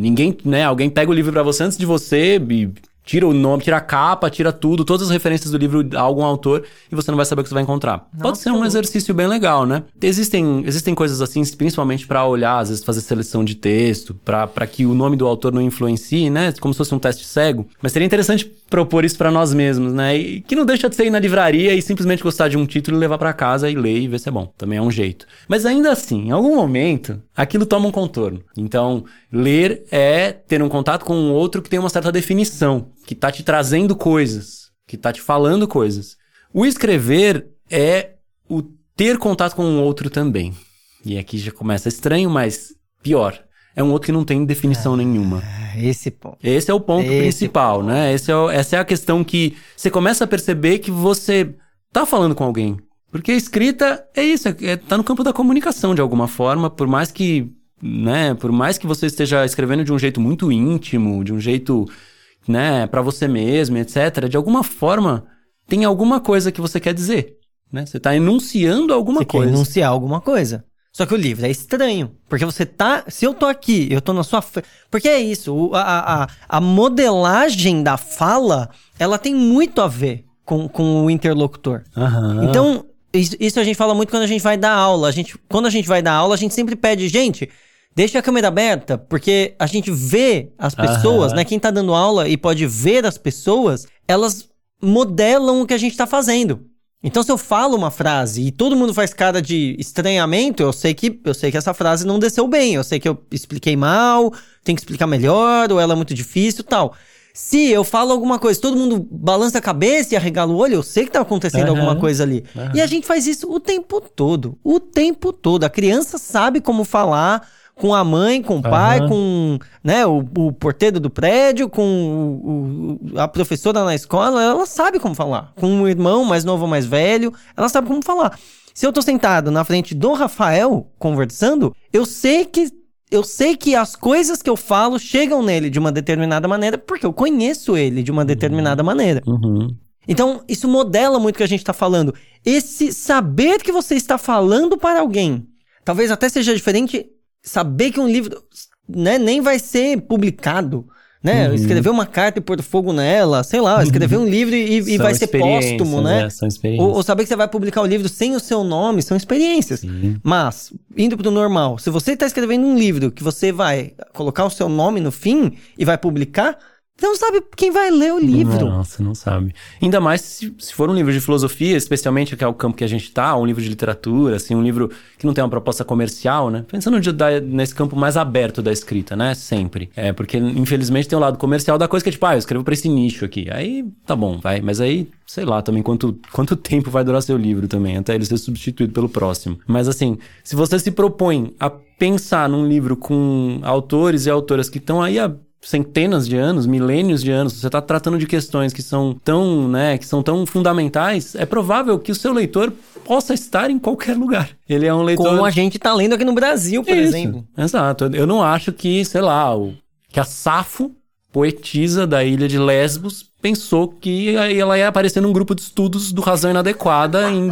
Alguém pega o livro pra você antes de você e tira o nome, tira a capa, tira tudo, todas as referências do livro a algum autor, e você não vai saber o que você vai encontrar. Nossa, pode ser um exercício bem legal, né? Existem coisas assim, principalmente pra olhar, às vezes fazer seleção de texto, pra que o nome do autor não influencie, né? Como se fosse um teste cego. Mas seria interessante propor isso pra nós mesmos, né? E que não deixa de ser ir na livraria e simplesmente gostar de um título e levar pra casa e ler e ver se é bom. Também é um jeito. Mas ainda assim, em algum momento, aquilo toma um contorno. Então, ler é ter um contato com um outro que tem uma certa definição, que tá te trazendo coisas, que tá te falando coisas. O escrever é o ter contato com um outro também. E aqui já começa estranho, mas pior. É um outro que não tem definição nenhuma. Esse é o ponto principal, né? Essa é a questão que você começa a perceber que você tá falando com alguém. Porque a escrita é isso, tá no campo da comunicação de alguma forma, por mais que você esteja escrevendo de um jeito muito íntimo, de um jeito, né, pra você mesmo, etc. De alguma forma, tem alguma coisa que você quer dizer, né? Você tá enunciando alguma coisa. Você quer enunciar alguma coisa. Só que o livro é estranho, porque você tá... Se eu tô aqui, eu tô na sua frente... Porque é isso, a modelagem da fala, ela tem muito a ver com o interlocutor. Então, isso a gente fala muito quando a gente vai dar aula. Quando a gente vai dar aula, a gente sempre pede, gente, deixa a câmera aberta, porque a gente vê as pessoas, né? Quem tá dando aula e pode ver as pessoas, elas modelam o que a gente tá fazendo. Então, se eu falo uma frase e todo mundo faz cara de estranhamento, eu sei que essa frase não desceu bem. Eu sei que eu expliquei mal, tenho que explicar melhor, ou ela é muito difícil e tal. Se eu falo alguma coisa, todo mundo balança a cabeça e arregala o olho, eu sei que tá acontecendo alguma coisa ali. E a gente faz isso o tempo todo. O tempo todo. A criança sabe como falar com a mãe, com o pai, com, né, o porteiro do prédio, com a professora na escola, ela sabe como falar. Com o irmão mais novo ou mais velho, ela sabe como falar. Se eu tô sentado na frente do Rafael, conversando, eu sei que eu sei que as coisas que eu falo chegam nele de uma determinada maneira porque eu conheço ele de uma determinada maneira. Então, isso modela muito o que a gente tá falando. Esse saber que você está falando para alguém, talvez até seja diferente saber que um livro, né, nem vai ser publicado, né? Escrever uma carta e pôr fogo nela, sei lá, escrever um livro e vai ser póstumo, né? São experiências. Ou saber que você vai publicar o livro sem o seu nome, são experiências. Sim. Mas, indo pro normal, se você tá escrevendo um livro que você vai colocar o seu nome no fim e vai publicar, você não sabe quem vai ler o livro. Não, você não sabe. Ainda mais se for um livro de filosofia, especialmente que é o campo que a gente tá, um livro de literatura, assim, um livro que não tem uma proposta comercial, né? Pensando nesse campo mais aberto da escrita, né? Sempre. Porque, infelizmente, tem o lado comercial da coisa que é tipo, eu escrevo pra esse nicho aqui. Aí, tá bom, vai. Mas aí, sei lá, também quanto tempo vai durar seu livro também, até ele ser substituído pelo próximo. Mas, assim, se você se propõe a pensar num livro com autores e autoras que estão aí há centenas de anos, milênios de anos, você está tratando de questões que são tão fundamentais, é provável que o seu leitor possa estar em qualquer lugar. Ele é um leitor... Como a gente tá lendo aqui no Brasil, por exemplo. Exato. Eu não acho que, sei lá, que a Safo, poetisa da ilha de Lesbos, pensou que ela ia aparecer num grupo de estudos do Razão Inadequada em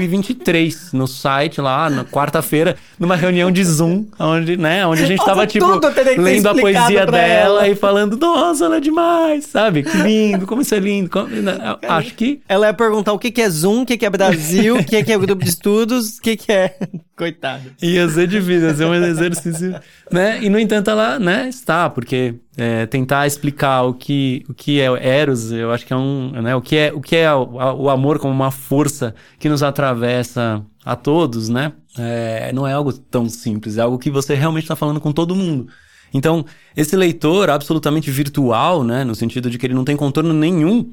2023, no site lá, na quarta-feira, numa reunião de Zoom, onde a gente tava, lendo a poesia dela e falando, nossa, ela é demais, sabe? Que lindo, como isso é lindo. Acho que... Ela ia perguntar o que é Zoom, o que é Brasil, o que é grupo de estudos, o que é... Coitado. Ia ser difícil, ia ser um exercício, né? E, no entanto, ela, né, está, porque tentar explicar o que é Eros, eu acho que é né, o que é o amor como uma força que nos atravessa a todos, né? Não é algo tão simples, é algo que você realmente está falando com todo mundo. Então, esse leitor absolutamente virtual, né, no sentido de que ele não tem contorno nenhum,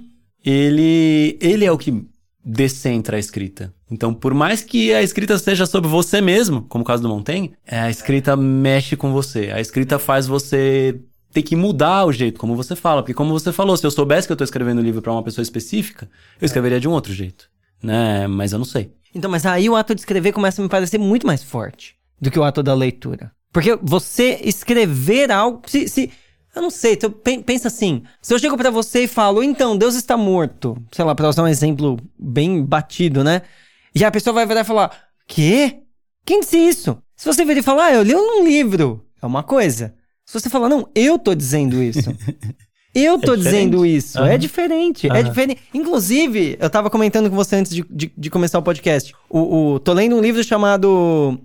ele é o que descentra a escrita. Então, por mais que a escrita seja sobre você mesmo, como o caso do Montaigne, a escrita mexe com você. A escrita faz você ter que mudar o jeito como você fala. Porque, como você falou, se eu soubesse que eu estou escrevendo um livro para uma pessoa específica, eu escreveria de um outro jeito, né? Mas eu não sei. Então, mas aí o ato de escrever começa a me parecer muito mais forte do que o ato da leitura. Porque você escrever algo... Eu não sei, pensa assim, se eu chego pra você e falo, então, Deus está morto, sei lá, pra usar um exemplo bem batido, né? E a pessoa vai virar e falar, quê? Quem disse isso? Se você virar e falar, eu li num livro, é uma coisa. Se você falar, não, eu tô dizendo isso. Eu tô dizendo isso. É diferente, é diferente. Inclusive, eu tava comentando com você antes de começar o podcast. Tô lendo um livro chamado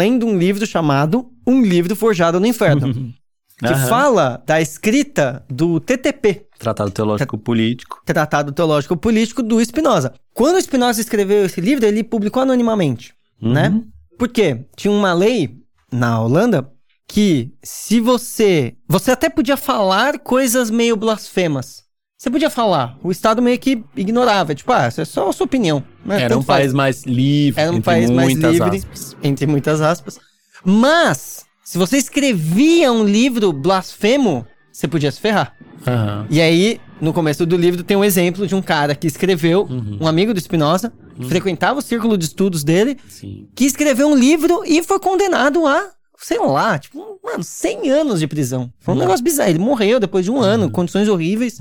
Um Livro Forjado no Inferno. Que fala da escrita do TTP. Tratado Teológico Político. Tratado Teológico Político do Spinoza. Quando o Spinoza escreveu esse livro, ele publicou anonimamente, né? Por quê? Tinha uma lei na Holanda que se você até podia falar coisas meio blasfemas. Você podia falar. O Estado meio que ignorava. Tipo, essa é só a sua opinião. Né? Era um país mais livre. Era um país mais livre, entre muitas aspas. Mas... se você escrevia um livro blasfemo, você podia se ferrar. E aí, no começo do livro, tem um exemplo de um cara que escreveu, um amigo do Spinoza, que frequentava o círculo de estudos dele, que escreveu um livro e foi condenado a, sei lá, 100 anos de prisão. Foi um negócio bizarro. Ele morreu depois de um ano, condições horríveis.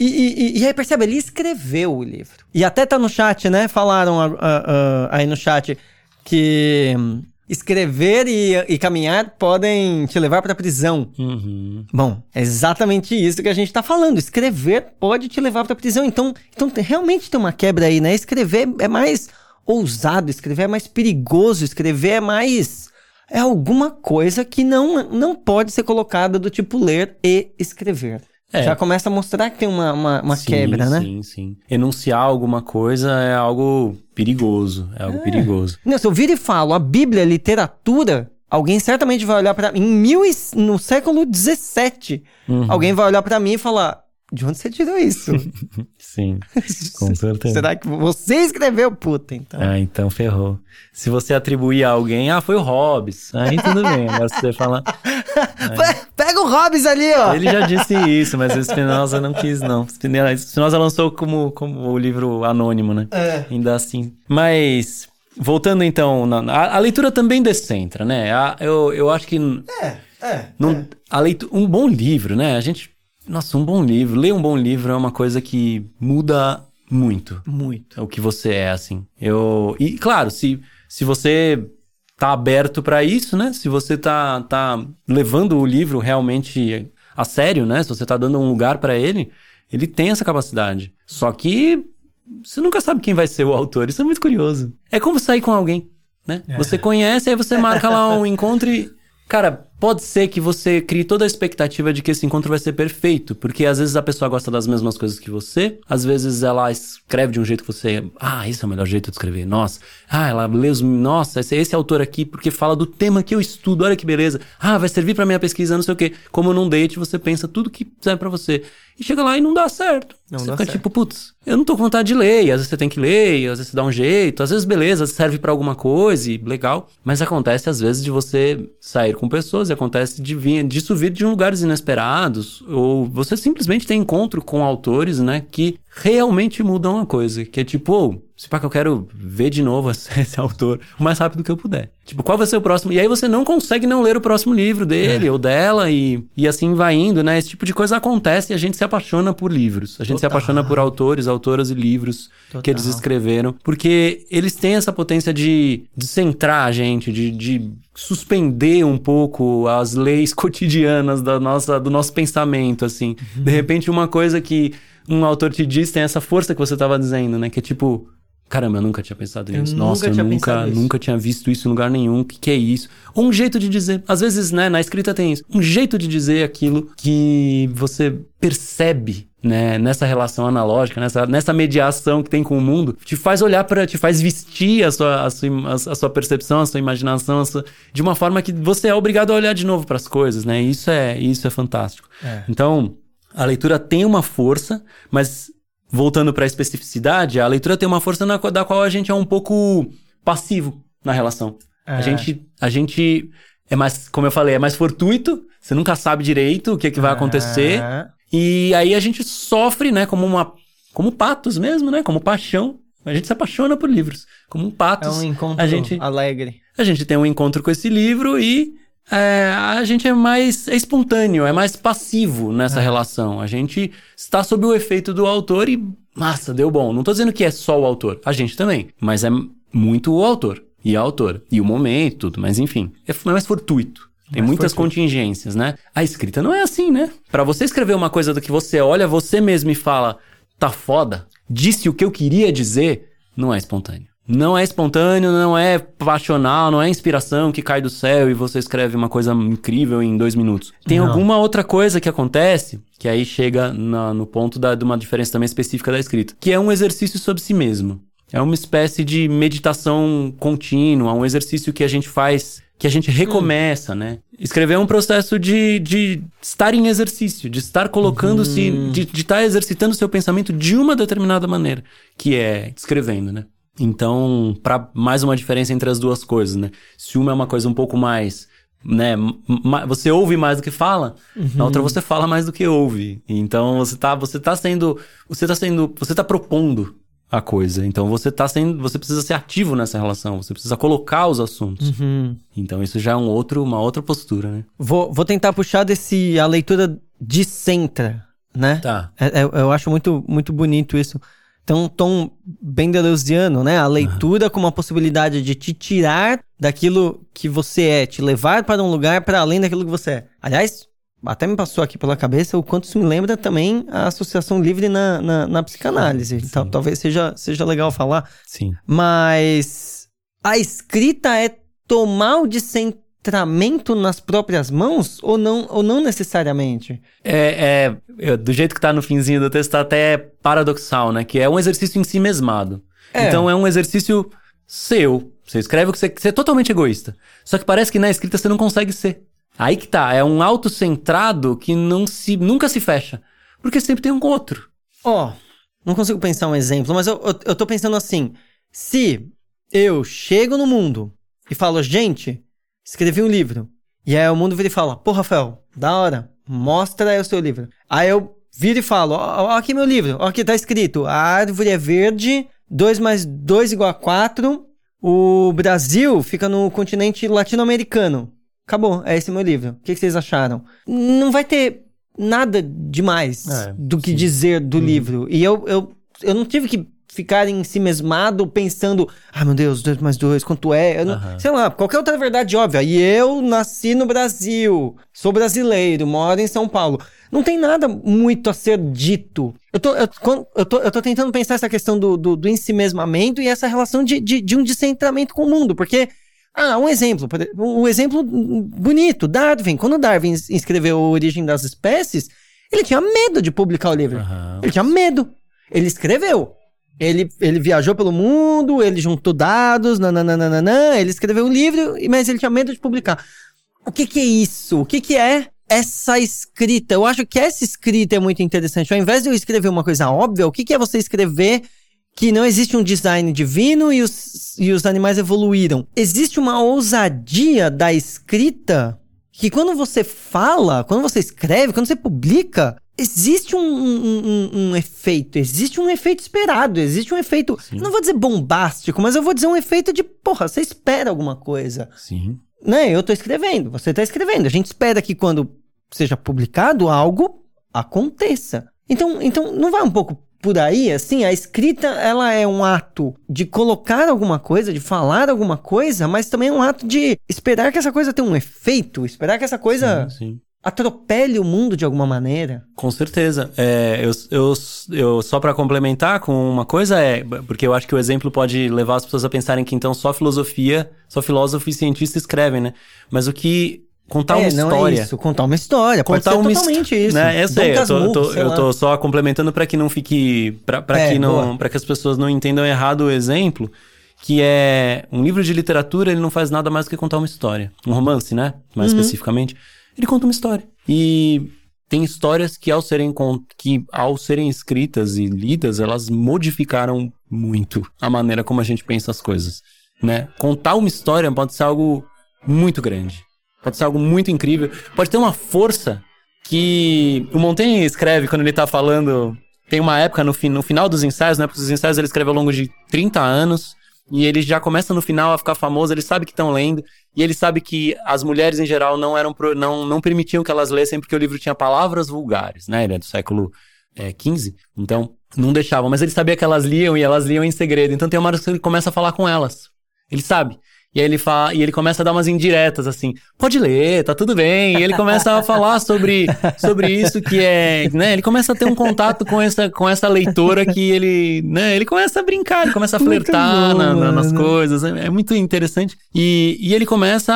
E aí, percebe, ele escreveu o livro. E até tá no chat, né? Falaram aí no chat que... escrever e caminhar podem te levar para a prisão. Bom, é exatamente isso que a gente tá falando. Escrever pode te levar para a prisão. Então realmente tem uma quebra aí, né? Escrever é mais ousado, escrever é mais perigoso, escrever é mais... é alguma coisa que não pode ser colocada do tipo ler e escrever. Já começa a mostrar que tem uma quebra, né? Sim. Enunciar alguma coisa é algo perigoso. É algo perigoso. Não, se eu vir e falo, a Bíblia é literatura, alguém certamente vai olhar pra mim. No século XVII, alguém vai olhar pra mim e falar... de onde você tirou isso? Sim, com certeza. Será que você escreveu, puta, então? Então ferrou. Se você atribuir a alguém, foi o Hobbes. Aí tudo bem, agora se você falar... Pega o Hobbes ali, ó! Ele já disse isso, mas o Spinoza não quis, não. Spinoza lançou como o livro anônimo, né? Ainda assim. Mas... voltando então, a leitura também descentra, né? Eu acho que Um bom livro, né? Nossa, um bom livro. Ler um bom livro é uma coisa que muda muito. Muito. O que você é, assim. E, claro, se você tá aberto pra isso, né? Se você tá levando o livro realmente a sério, né? Se você tá dando um lugar pra ele tem essa capacidade. Só que você nunca sabe quem vai ser o autor. Isso é muito curioso. É como sair com alguém, né? Você conhece, aí você marca lá um encontro e... Cara, pode ser que você crie toda a expectativa de que esse encontro vai ser perfeito, porque às vezes a pessoa gosta das mesmas coisas que você, às vezes ela escreve de um jeito que você... esse é o melhor jeito de escrever, nossa. Ela lê nossa, esse autor aqui porque fala do tema que eu estudo, olha que beleza. Vai servir pra minha pesquisa, não sei o quê. Como num date, você pensa tudo que serve pra você. E chega lá e não dá certo. Você fica tipo, putz, eu não tô com vontade de ler. E às vezes você tem que ler, e às vezes você dá um jeito. Às vezes, beleza, serve pra alguma coisa e legal. Mas acontece, às vezes, de você sair com pessoas. E acontece disso vir de lugares inesperados. Ou você simplesmente tem encontro com autores, né? Que realmente mudam a coisa. Que é tipo, se pá que eu quero ver de novo esse autor o mais rápido que eu puder. Tipo, qual vai ser o próximo? E aí você não consegue não ler o próximo livro dele ou dela e assim vai indo, né? Esse tipo de coisa acontece e a gente se apaixona por livros. A gente se apaixona por autores, autoras e livros que eles escreveram. Porque eles têm essa potência de centrar a gente, de suspender um pouco as leis cotidianas do nosso pensamento, assim. De repente, uma coisa que um autor te diz tem essa força que você estava dizendo, né? Que é tipo... Caramba, eu nunca tinha pensado nisso. Nossa, eu nunca tinha visto isso em lugar nenhum. O que é isso? Ou um jeito de dizer. Às vezes, né, na escrita tem isso. Um jeito de dizer aquilo que você percebe, né, nessa relação analógica, nessa mediação que tem com o mundo, te faz olhar te faz vestir a sua percepção, a sua imaginação, de uma forma que você é obrigado a olhar de novo para as coisas, né? Isso é fantástico. Então, a leitura tem uma força, mas... Voltando para a especificidade, a leitura tem uma força da qual a gente é um pouco passivo na relação. A gente é mais, como eu falei, é mais fortuito, você nunca sabe direito o que vai acontecer, e aí a gente sofre, né, como patos mesmo, né, como paixão. A gente se apaixona por livros, como patos. É um encontro alegre. A gente tem um encontro com esse livro e... a gente é mais espontâneo, é mais passivo nessa relação. A gente está sob o efeito do autor e, massa, deu bom. Não tô dizendo que é só o autor, a gente também. Mas é muito o autor e a autora. E o momento, tudo, mas enfim. É mais fortuito. Tem muitas contingências, né? A escrita não é assim, né? Pra você escrever uma coisa do que você olha você mesmo e fala, tá foda, disse o que eu queria dizer, não é espontâneo. Não é espontâneo, não é passional, não é inspiração que cai do céu e você escreve uma coisa incrível em 2 minutos. Tem alguma outra coisa que acontece, que aí chega no ponto de uma diferença também específica da escrita, que é um exercício sobre si mesmo. É uma espécie de meditação contínua, um exercício que a gente faz, que a gente recomeça, né? Escrever é um processo de estar em exercício, de estar colocando-se, de estar exercitando o seu pensamento de uma determinada maneira, que é escrevendo, né? Então, para mais uma diferença entre as duas coisas, né? Se uma é uma coisa um pouco mais, né? Você ouve mais do que fala, na outra você fala mais do que ouve. Então, você tá propondo a coisa. Então, você precisa ser ativo nessa relação, você precisa colocar os assuntos. Então, isso já é uma outra postura, né? Vou tentar puxar a leitura descentra, né? Tá. Eu acho muito, muito bonito isso. Então, um tom bem deleuziano, né? A leitura como uma possibilidade de te tirar daquilo que você é, te levar para um lugar para além daquilo que você é. Aliás, até me passou aqui pela cabeça o quanto isso me lembra também a associação livre na psicanálise. Então, talvez seja legal falar. Sim. Mas a escrita é tomar o descentramento nas próprias mãos ou não necessariamente? Do jeito que tá no finzinho do texto, tá até paradoxal, né? Que é um exercício em si mesmado. Então é um exercício seu. Você escreve o que você é totalmente egoísta. Só que parece que na escrita você não consegue ser. Aí que tá, é um autocentrado que nunca se fecha. Porque sempre tem um outro. Não consigo pensar um exemplo, mas eu tô pensando assim. Se eu chego no mundo e falo, gente, escrevi um livro. E aí o mundo vira e fala, pô, Rafael, da hora, mostra aí o seu livro. Aí eu viro e falo, ó aqui meu livro, ó aqui tá escrito, a árvore é verde, 2 mais 2 igual a 4, o Brasil fica no continente latino-americano. Acabou, é esse meu livro. O que vocês acharam? Não vai ter nada demais do que dizer do livro. E eu não tive que ficar em si mesmado pensando, meu Deus, 2 mais 2, quanto é? Sei lá, qualquer outra verdade óbvia. E eu nasci no Brasil, sou brasileiro, moro em São Paulo. Não tem nada muito a ser dito. Eu tô tentando pensar essa questão do ensimesmamento e essa relação de um descentramento com o mundo, porque... um exemplo bonito, Darwin. Quando Darwin escreveu A Origem das Espécies, ele tinha medo de publicar o livro. Ele tinha medo. Ele escreveu. Ele viajou pelo mundo, ele juntou dados, ele escreveu um livro, mas ele tinha medo de publicar. O que é isso? O que é essa escrita? Eu acho que essa escrita é muito interessante. Ao invés de eu escrever uma coisa óbvia, o que é você escrever que não existe um design divino e os animais evoluíram? Existe uma ousadia da escrita que quando você fala, quando você escreve, quando você publica, existe um efeito, existe um efeito esperado, existe um efeito, não vou dizer bombástico, mas eu vou dizer um efeito de, você espera alguma coisa. Sim. Né? Eu tô escrevendo, você tá escrevendo. A gente espera que quando seja publicado algo, aconteça. Então não vai um pouco por aí, assim? A escrita, ela é um ato de colocar alguma coisa, de falar alguma coisa, mas também é um ato de esperar que essa coisa tenha um efeito, esperar que essa coisa atropele o mundo de alguma maneira. Com certeza. Eu só para complementar com uma coisa porque eu acho que o exemplo pode levar as pessoas a pensarem que então só filósofo e cientista escrevem, né? Mas o que... Contar uma história. Não é isso, contar uma história. Pode ser totalmente isso. Né? Eu tô só complementando para que não fique... Para que as pessoas não entendam errado o exemplo, que é um livro de literatura, ele não faz nada mais do que contar uma história. Um romance, né? Mais especificamente. Ele conta uma história. E tem histórias que ao serem escritas e lidas, elas modificaram muito a maneira como a gente pensa as coisas, né? Contar uma história pode ser algo muito grande. Pode ser algo muito incrível. Pode ter uma força que o Montaigne escreve quando ele tá falando... Tem uma época no final dos ensaios, né? Porque os ensaios ele escreve ao longo de 30 anos. E ele já começa no final a ficar famoso. Ele sabe que estão lendo. E ele sabe que as mulheres em geral não permitiam que elas lessem porque o livro tinha palavras vulgares, né? Ele é do século XV. Então, não deixavam. Mas ele sabia que elas liam e elas liam em segredo. Então tem uma hora que ele começa a falar com elas. Ele sabe. E aí ele começa a dar umas indiretas, assim, pode ler, tá tudo bem. E ele começa a falar sobre isso que é, né? Ele começa a ter um contato com essa leitora que ele, né? Ele começa a brincar, ele começa a flertar nas coisas. É muito interessante. E ele começa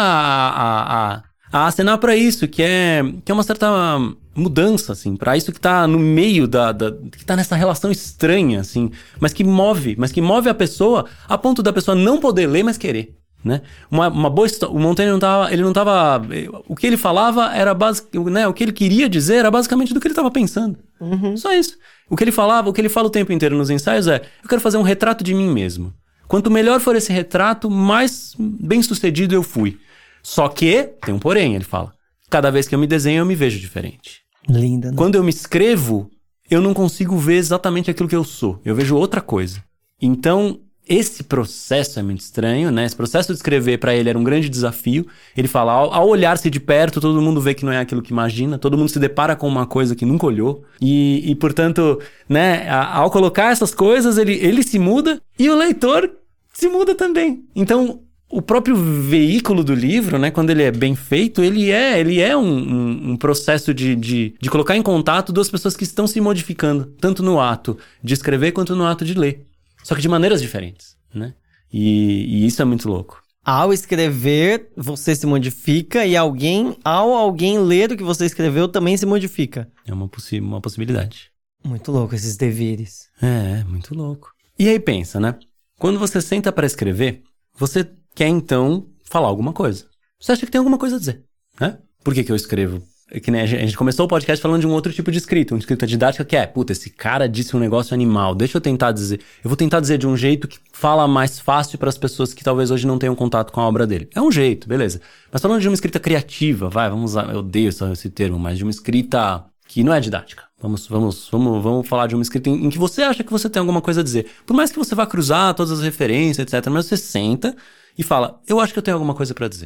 a acenar pra isso, que é uma certa mudança, assim, pra isso que tá no meio que tá nessa relação estranha, assim, mas que move a pessoa a ponto da pessoa não poder ler, mas querer. Né? Uma boa história. O Montaigne não tava. O que ele falava era né? O que ele queria dizer era basicamente do que ele estava pensando. Só isso. O que ele fala o tempo inteiro nos ensaios eu quero fazer um retrato de mim mesmo. Quanto melhor for esse retrato, mais bem sucedido eu fui. Só que, tem um porém, ele fala. Cada vez que eu me desenho, eu me vejo diferente. Linda, né? Quando eu me escrevo, eu não consigo ver exatamente aquilo que eu sou. Eu vejo outra coisa. Então, esse processo é muito estranho, né? Esse processo de escrever pra ele era um grande desafio. Ele fala, ao olhar-se de perto, todo mundo vê que não é aquilo que imagina. Todo mundo se depara com uma coisa que nunca olhou. E portanto, né? Ao colocar essas coisas, ele se muda e o leitor se muda também. Então, o próprio veículo do livro, né? Quando ele é bem feito, ele é um processo de colocar em contato duas pessoas que estão se modificando. Tanto no ato de escrever, quanto no ato de ler. Só que de maneiras diferentes, né? E isso é muito louco. Ao escrever, você se modifica e ao alguém ler o que você escreveu também se modifica. É uma possibilidade. Muito louco esses devires. Muito louco. E aí pensa, né? Quando você senta pra escrever, você quer então falar alguma coisa. Você acha que tem alguma coisa a dizer, né? Por que eu escrevo? Que nem a gente começou o podcast falando de um outro tipo de escrita, uma escrita didática que esse cara disse um negócio animal, deixa eu tentar dizer. Eu vou tentar dizer de um jeito que fala mais fácil para as pessoas que talvez hoje não tenham contato com a obra dele. É um jeito, beleza. Mas falando de uma escrita criativa, vamos usar, eu odeio esse termo, mas de uma escrita que não é didática. Vamos falar de uma escrita em que você acha que você tem alguma coisa a dizer. Por mais que você vá cruzar todas as referências, etc. Mas você senta e fala, eu acho que eu tenho alguma coisa para dizer.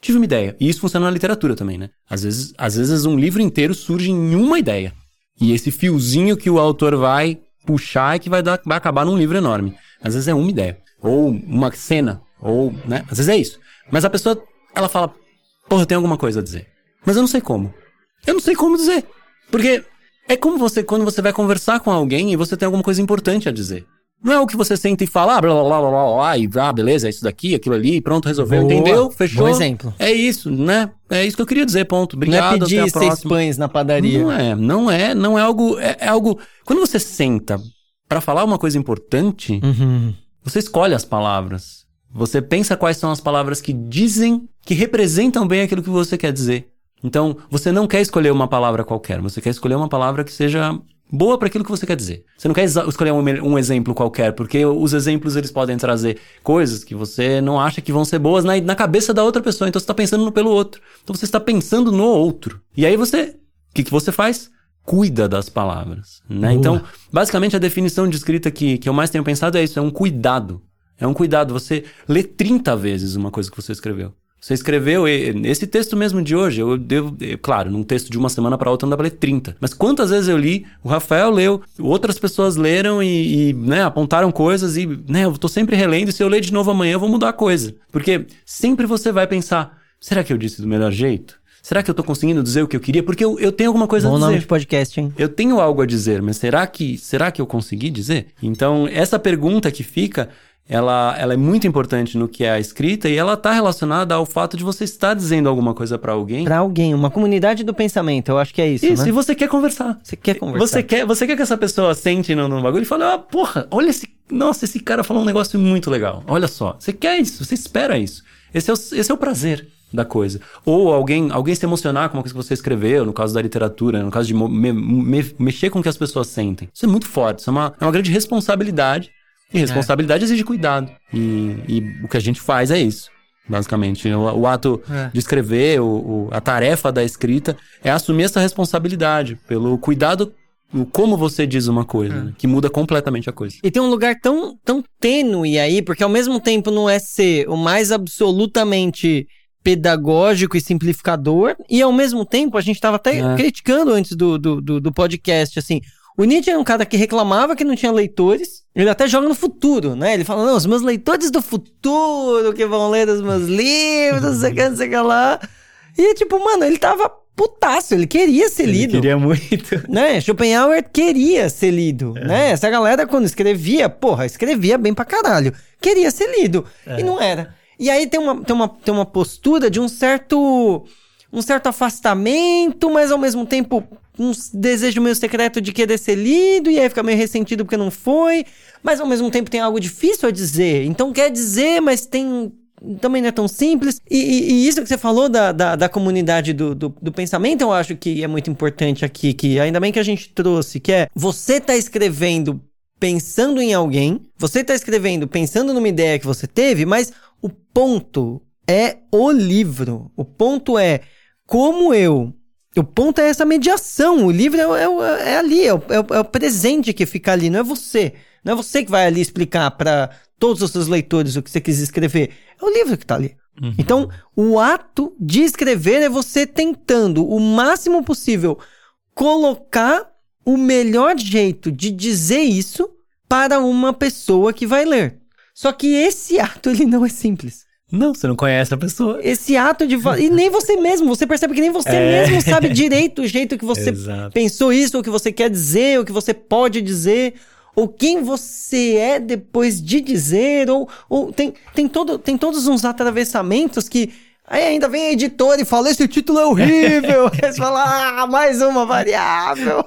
tive uma ideia. E isso funciona na literatura também, né? Às vezes um livro inteiro surge em uma ideia. E esse fiozinho que o autor vai puxar é que vai acabar num livro enorme. Às vezes é uma ideia. Ou uma cena. Ou, né? Às vezes é isso. Mas a pessoa, ela fala, porra, eu tenho alguma coisa a dizer. Mas eu não sei como. Eu não sei como dizer. Porque é como quando você vai conversar com alguém e você tem alguma coisa importante a dizer. Não é o que você senta e fala, blá, blá, blá, blá, blá, e beleza, é isso daqui, aquilo ali, pronto, resolveu, Boa. entendeu? Fechou? Bom exemplo. É isso, né? É isso que eu queria dizer, ponto. Obrigado, não é pedir até a próxima. 6 pães na padaria. Não é algo... É algo... Quando você senta pra falar uma coisa importante, você escolhe as palavras. Você pensa quais são as palavras que dizem, que representam bem aquilo que você quer dizer. Então, você não quer escolher uma palavra qualquer, você quer escolher uma palavra que seja boa para aquilo que você quer dizer. Você não quer escolher um exemplo qualquer, porque os exemplos eles podem trazer coisas que você não acha que vão ser boas na cabeça da outra pessoa. Então você está pensando pelo outro. Então você está pensando no outro. E aí você... O que você faz? Cuida das palavras, né? Então, basicamente a definição de escrita que eu mais tenho pensado é isso, é um cuidado. É um cuidado. Você lê 30 vezes uma coisa que você escreveu. Você escreveu esse texto mesmo de hoje, claro, num texto de uma semana para outra não dá pra ler 30. Mas quantas vezes eu li, o Rafael leu, outras pessoas leram e né, apontaram coisas e né, eu tô sempre relendo e se eu ler de novo amanhã eu vou mudar a coisa. Porque sempre você vai pensar, será que eu disse do melhor jeito? Será que eu tô conseguindo dizer o que eu queria? Porque eu tenho alguma coisa a dizer. Bom nome de podcast, hein? Eu tenho algo a dizer, mas será que eu consegui dizer? Então, essa pergunta que fica... Ela é muito importante no que é a escrita e ela está relacionada ao fato de você estar dizendo alguma coisa para alguém. Para alguém, uma comunidade do pensamento, eu acho que é isso, né? E você quer conversar. Você quer conversar. Você quer que essa pessoa sente no bagulho e fale, porra, olha esse cara falou um negócio muito legal. Olha só, você quer isso, você espera isso. Esse é o prazer da coisa. Ou alguém se emocionar com uma coisa que você escreveu, no caso da literatura, no caso de mexer com o que as pessoas sentem. Isso é muito forte, isso é uma grande responsabilidade. E responsabilidade exige cuidado. E o que a gente faz é isso, basicamente. O ato de escrever, a tarefa da escrita é assumir essa responsabilidade pelo cuidado, como você diz uma coisa, né? Que muda completamente a coisa. E tem um lugar tão tênue aí, porque ao mesmo tempo não é ser o mais absolutamente pedagógico e simplificador, e ao mesmo tempo a gente estava até criticando antes do podcast, assim... O Nietzsche é um cara que reclamava que não tinha leitores. Ele até joga no futuro, né? Ele fala, não, os meus leitores do futuro que vão ler os meus livros, não sei o que lá. E tipo, mano, ele tava putaço, ele queria ser lido. Ele queria muito. Né? Schopenhauer queria ser lido, né? Essa galera quando escrevia, escrevia bem pra caralho. Queria ser lido. E não era. E aí tem uma postura de um certo afastamento, mas ao mesmo tempo... um desejo meio secreto de querer ser lido, e aí fica meio ressentido porque não foi, mas ao mesmo tempo tem algo difícil a dizer, então quer dizer, mas também não é tão simples, e isso que você falou da comunidade do pensamento, eu acho que é muito importante aqui, que ainda bem que a gente trouxe, que é, você tá escrevendo pensando em alguém, você tá escrevendo pensando numa ideia que você teve, mas o ponto é o livro, o ponto é como o ponto é essa mediação. O livro é ali, é o presente que fica ali, não é você. Não é você que vai ali explicar para todos os seus leitores o que você quis escrever. É o livro que tá ali. Então, o ato de escrever é você tentando o máximo possível colocar o melhor jeito de dizer isso para uma pessoa que vai ler. Só que esse ato, ele não é simples. Não, você não conhece a pessoa. Esse ato de... E nem você mesmo. Você percebe que nem você mesmo sabe direito o jeito que você pensou isso, ou o que você quer dizer, ou o que você pode dizer, ou quem você é depois de dizer, ou tem todos uns atravessamentos que... Aí ainda vem a editora e fala, esse título é horrível. Aí você fala, mais uma variável.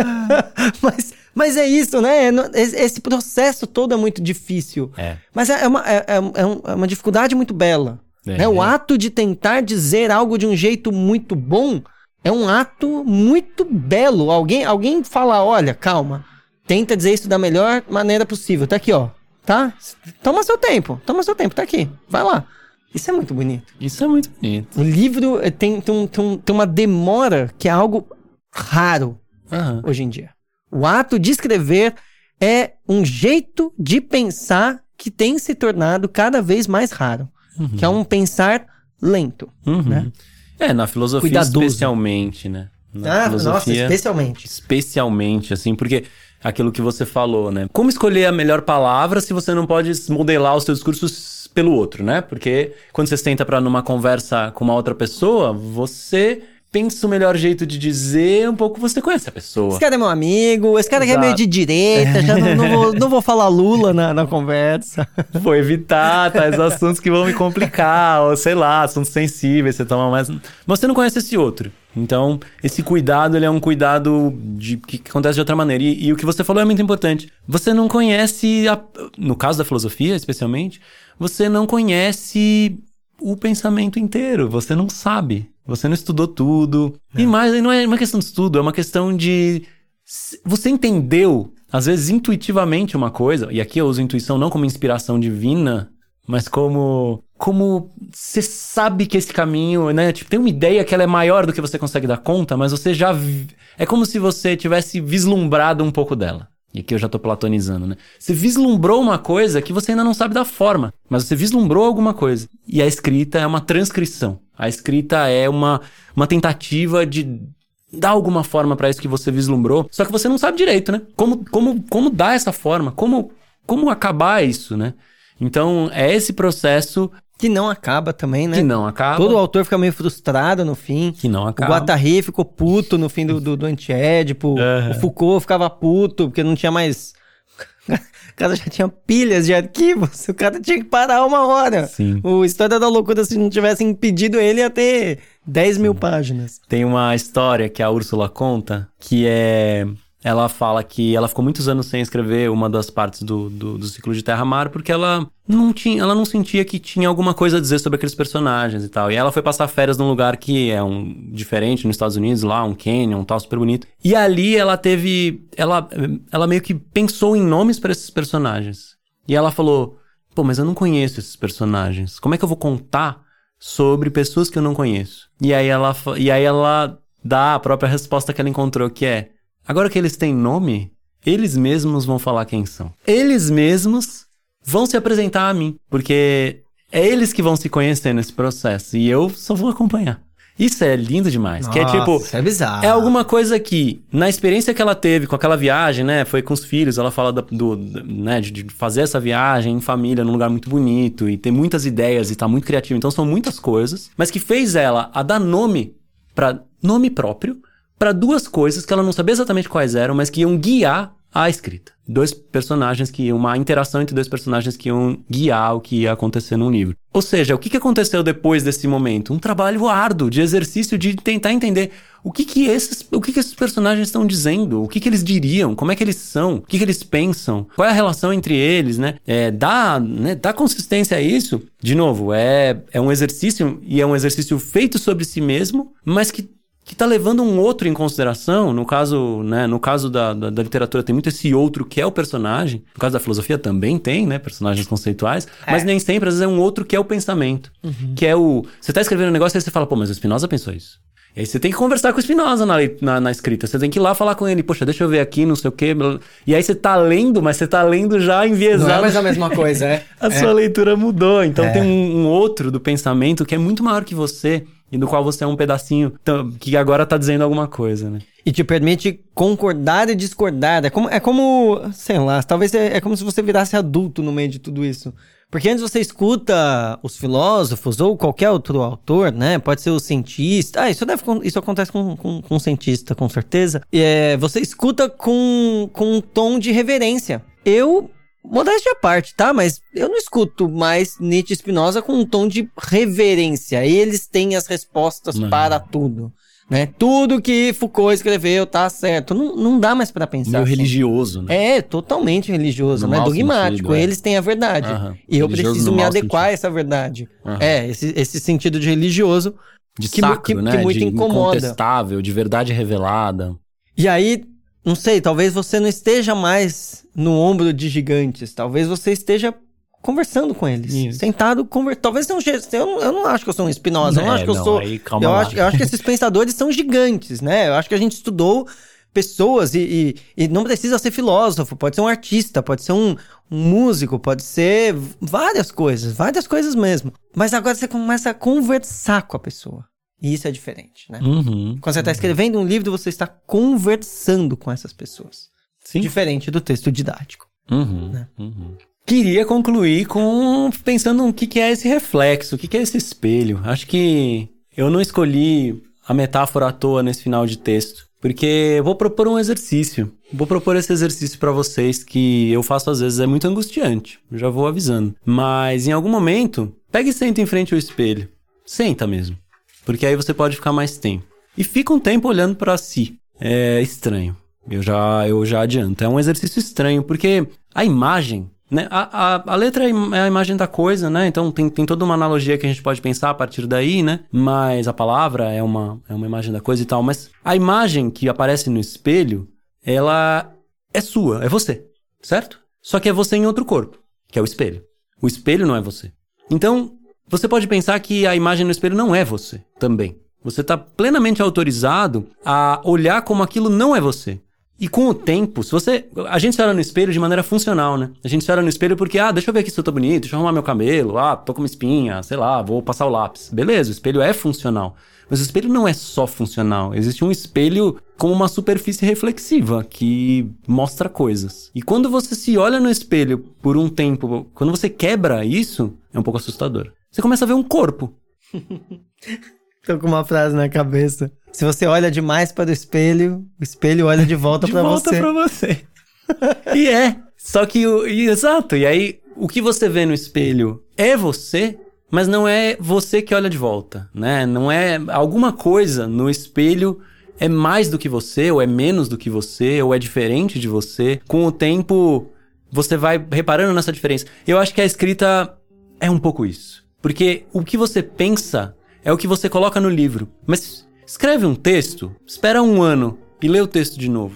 Mas é isso, né? Esse processo todo é muito difícil. Mas é uma dificuldade muito bela. Né? O ato de tentar dizer algo de um jeito muito bom é um ato muito belo. Alguém fala, olha, calma, tenta dizer isso da melhor maneira possível. Tá aqui, ó. Tá? Toma seu tempo, tá aqui. Vai lá. Isso é muito bonito. O livro tem uma demora que é algo raro hoje em dia. O ato de escrever é um jeito de pensar que tem se tornado cada vez mais raro. Que é um pensar lento, né? Na filosofia Cuidadoso. Especialmente, né? Nossa, especialmente. Especialmente, assim, porque aquilo que você falou, né? Como escolher a melhor palavra se você não pode modelar os seus discursos pelo outro, né? Porque quando você senta numa conversa com uma outra pessoa, você pensa o melhor jeito de dizer um pouco, você conhece a pessoa. Esse cara é meu amigo, esse cara aqui é meio de direita, já não vou falar Lula na conversa. Vou evitar tais assuntos que vão me complicar, ou sei lá, assuntos sensíveis, você toma mais... Mas você não conhece esse outro. Então, esse cuidado, ele é um cuidado que acontece de outra maneira. E o que você falou é muito importante. Você não conhece, no caso da filosofia, especialmente, você não conhece o pensamento inteiro, você não sabe. Você não estudou tudo. E mais, não é uma questão de estudo, é uma questão de... Você entendeu, às vezes, intuitivamente uma coisa, e aqui eu uso intuição não como inspiração divina, mas como você sabe que esse caminho, né? Tipo, tem uma ideia que ela é maior do que você consegue dar conta, mas você já... É como se você tivesse vislumbrado um pouco dela. E aqui eu já tô platonizando, né? Você vislumbrou uma coisa que você ainda não sabe da forma, mas você vislumbrou alguma coisa. E a escrita é uma transcrição. A escrita é uma tentativa de dar alguma forma pra isso que você vislumbrou, só que você não sabe direito, né? Como dar essa forma? Como acabar isso, né? Então, é esse processo... Que não acaba também, né? Que não acaba. Todo autor fica meio frustrado no fim. Que não acaba. O Guattari ficou puto no fim do Antiédipo. O Foucault ficava puto porque não tinha mais... O cara já tinha pilhas de arquivos. O cara tinha que parar uma hora. Sim. O História da Loucura, se não tivessem impedido ele, ia ter 10 mil páginas. Tem uma história que a Úrsula conta, que é... Ela fala que ela ficou muitos anos sem escrever uma das partes do ciclo de Terra-Mar, porque ela não sentia que tinha alguma coisa a dizer sobre aqueles personagens e tal. E ela foi passar férias num lugar que é diferente nos Estados Unidos, lá, um canyon, um tal, super bonito. E ali ela meio que pensou em nomes para esses personagens. E ela falou, pô, mas eu não conheço esses personagens. Como é que eu vou contar sobre pessoas que eu não conheço? E aí ela dá a própria resposta que ela encontrou, que é... Agora que eles têm nome, eles mesmos vão falar quem são. Eles mesmos vão se apresentar a mim, porque é eles que vão se conhecer nesse processo e eu só vou acompanhar. Isso é lindo demais. Nossa, que é tipo... isso é bizarro. É alguma coisa que, na experiência que ela teve com aquela viagem, né? Foi com os filhos, ela fala né, de fazer essa viagem em família, num lugar muito bonito e ter muitas ideias e tá muito criativa. Então são muitas coisas, mas que fez ela a dar nome próprio para duas coisas que ela não sabia exatamente quais eram, mas que iam guiar a escrita. Uma interação entre dois personagens que iam guiar o que ia acontecer num livro. Ou seja, o que aconteceu depois desse momento? Um trabalho árduo de exercício de tentar entender o que esses personagens estão dizendo, o que eles diriam, como é que eles são, o que eles pensam, qual é a relação entre eles, né? Dá consistência a isso. De novo, é um exercício, e é um exercício feito sobre si mesmo, mas que tá levando um outro em consideração. No caso, né, da literatura tem muito esse outro que é o personagem. No caso da filosofia também tem, né, personagens conceituais. Mas nem sempre, às vezes é um outro que é o pensamento. Que é você tá escrevendo um negócio e você fala, pô, mas o Spinoza pensou isso. E aí você tem que conversar com o Spinoza na escrita. Você tem que ir lá falar com ele. Poxa, deixa eu ver aqui, não sei o quê. E aí você tá lendo, mas você tá lendo já enviesado. Não é mais a mesma coisa, é? A sua leitura mudou. Então tem um outro do pensamento que é muito maior que você. E do qual você é um pedacinho que agora tá dizendo alguma coisa, né? E te permite concordar e discordar. É como sei lá, talvez é como se você virasse adulto no meio de tudo isso. Porque antes você escuta os filósofos ou qualquer outro autor, né? Pode ser o cientista. Isso acontece com um cientista, com certeza. Você escuta com um tom de reverência. Modéstia à parte, tá? Mas eu não escuto mais Nietzsche e Spinoza com um tom de reverência. Eles têm as respostas para tudo, né? Tudo que Foucault escreveu tá certo. Não dá mais pra pensar. Meio assim. Religioso, né? É, totalmente religioso, né? Dogmático. Sentido, Eles têm a verdade. E eu preciso me adequar a essa verdade. Esse sentido de religioso de sacro, né? Que muito de incomoda. Incontestável, de verdade revelada. E aí... Não sei, talvez você não esteja mais no ombro de gigantes. Talvez você esteja conversando com eles. Isso. Sentado, talvez seja um gesto. Eu não acho que eu sou um Spinoza. Eu não acho que eu sou... Aí, calma lá. Eu acho que esses pensadores são gigantes, né? Eu acho que a gente estudou pessoas e não precisa ser filósofo, pode ser um artista, pode ser um músico, pode ser várias coisas mesmo. Mas agora você começa a conversar com a pessoa. E isso é diferente, né? Quando você está escrevendo um livro, você está conversando com essas pessoas. Sim. Diferente do texto didático. Né? Queria concluir pensando no que é esse reflexo, o que é esse espelho. Acho que eu não escolhi a metáfora à toa nesse final de texto, porque eu vou propor um exercício. Vou propor esse exercício para vocês que eu faço às vezes, é muito angustiante, já vou avisando. Mas em algum momento, pega e senta em frente ao espelho. Senta mesmo, porque aí você pode ficar mais tempo. E fica um tempo olhando para si. É estranho, eu já adianto. É um exercício estranho, porque a imagem... né? A letra é a imagem da coisa, né? Então tem toda uma analogia que a gente pode pensar a partir daí, né? Mas a palavra é uma imagem da coisa e tal. Mas a imagem que aparece no espelho, ela é sua, é você, certo? Só que é você em outro corpo, que é o espelho. O espelho não é você. Então, você pode pensar que a imagem no espelho não é você também. Você está plenamente autorizado a olhar como aquilo não é você. E com o tempo, a gente se olha no espelho de maneira funcional, né? A gente se olha no espelho porque, deixa eu ver aqui se eu tô bonito, deixa eu arrumar meu cabelo, tô com uma espinha, sei lá, vou passar o lápis. Beleza, o espelho é funcional. Mas o espelho não é só funcional. Existe um espelho como uma superfície reflexiva que mostra coisas. E quando você se olha no espelho por um tempo, quando você quebra isso, é um pouco assustador. Você começa a ver um corpo. Tô com uma frase na cabeça. Se você olha demais para o espelho olha de volta para você. De volta pra você. E só que, exato, e aí o que você vê no espelho é você, mas não é você que olha de volta, né? Não é alguma coisa no espelho é mais do que você, ou é menos do que você, ou é diferente de você. Com o tempo, você vai reparando nessa diferença. Eu acho que a escrita é um pouco isso. Porque o que você pensa é o que você coloca no livro. Mas escreve um texto, espera 1 ano e lê o texto de novo.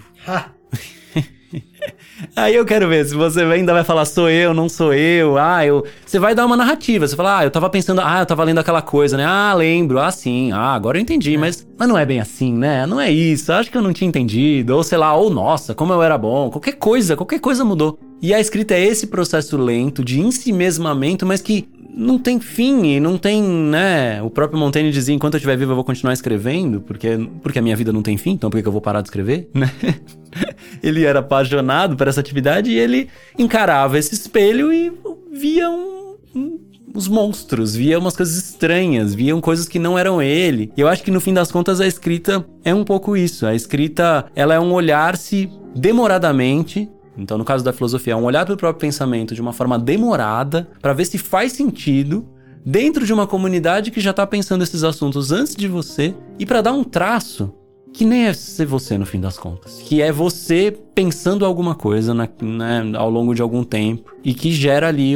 Aí eu quero ver se você ainda vai falar sou eu, não sou eu. Você vai dar uma narrativa. Você fala, eu tava pensando, eu tava lendo aquela coisa, né? Lembro, sim, agora eu entendi. Mas não é bem assim, né? Não é isso, acho que eu não tinha entendido. Ou sei lá, nossa, como eu era bom. Qualquer coisa mudou. E a escrita é esse processo lento de ensimesmamento, mas que não tem fim e não tem, né? O próprio Montaigne dizia, enquanto eu estiver vivo eu vou continuar escrevendo, porque a minha vida não tem fim, então por que eu vou parar de escrever, né? Ele era apaixonado por essa atividade e ele encarava esse espelho e via os monstros, via umas coisas estranhas, via coisas que não eram ele. E eu acho que no fim das contas a escrita é um pouco isso. A escrita, ela é um olhar-se demoradamente. Então, no caso da filosofia, é um olhar para o próprio pensamento de uma forma demorada, para ver se faz sentido dentro de uma comunidade que já está pensando esses assuntos antes de você, e para dar um traço que nem é ser você no fim das contas, que é você pensando alguma coisa ao longo de algum tempo e que gera ali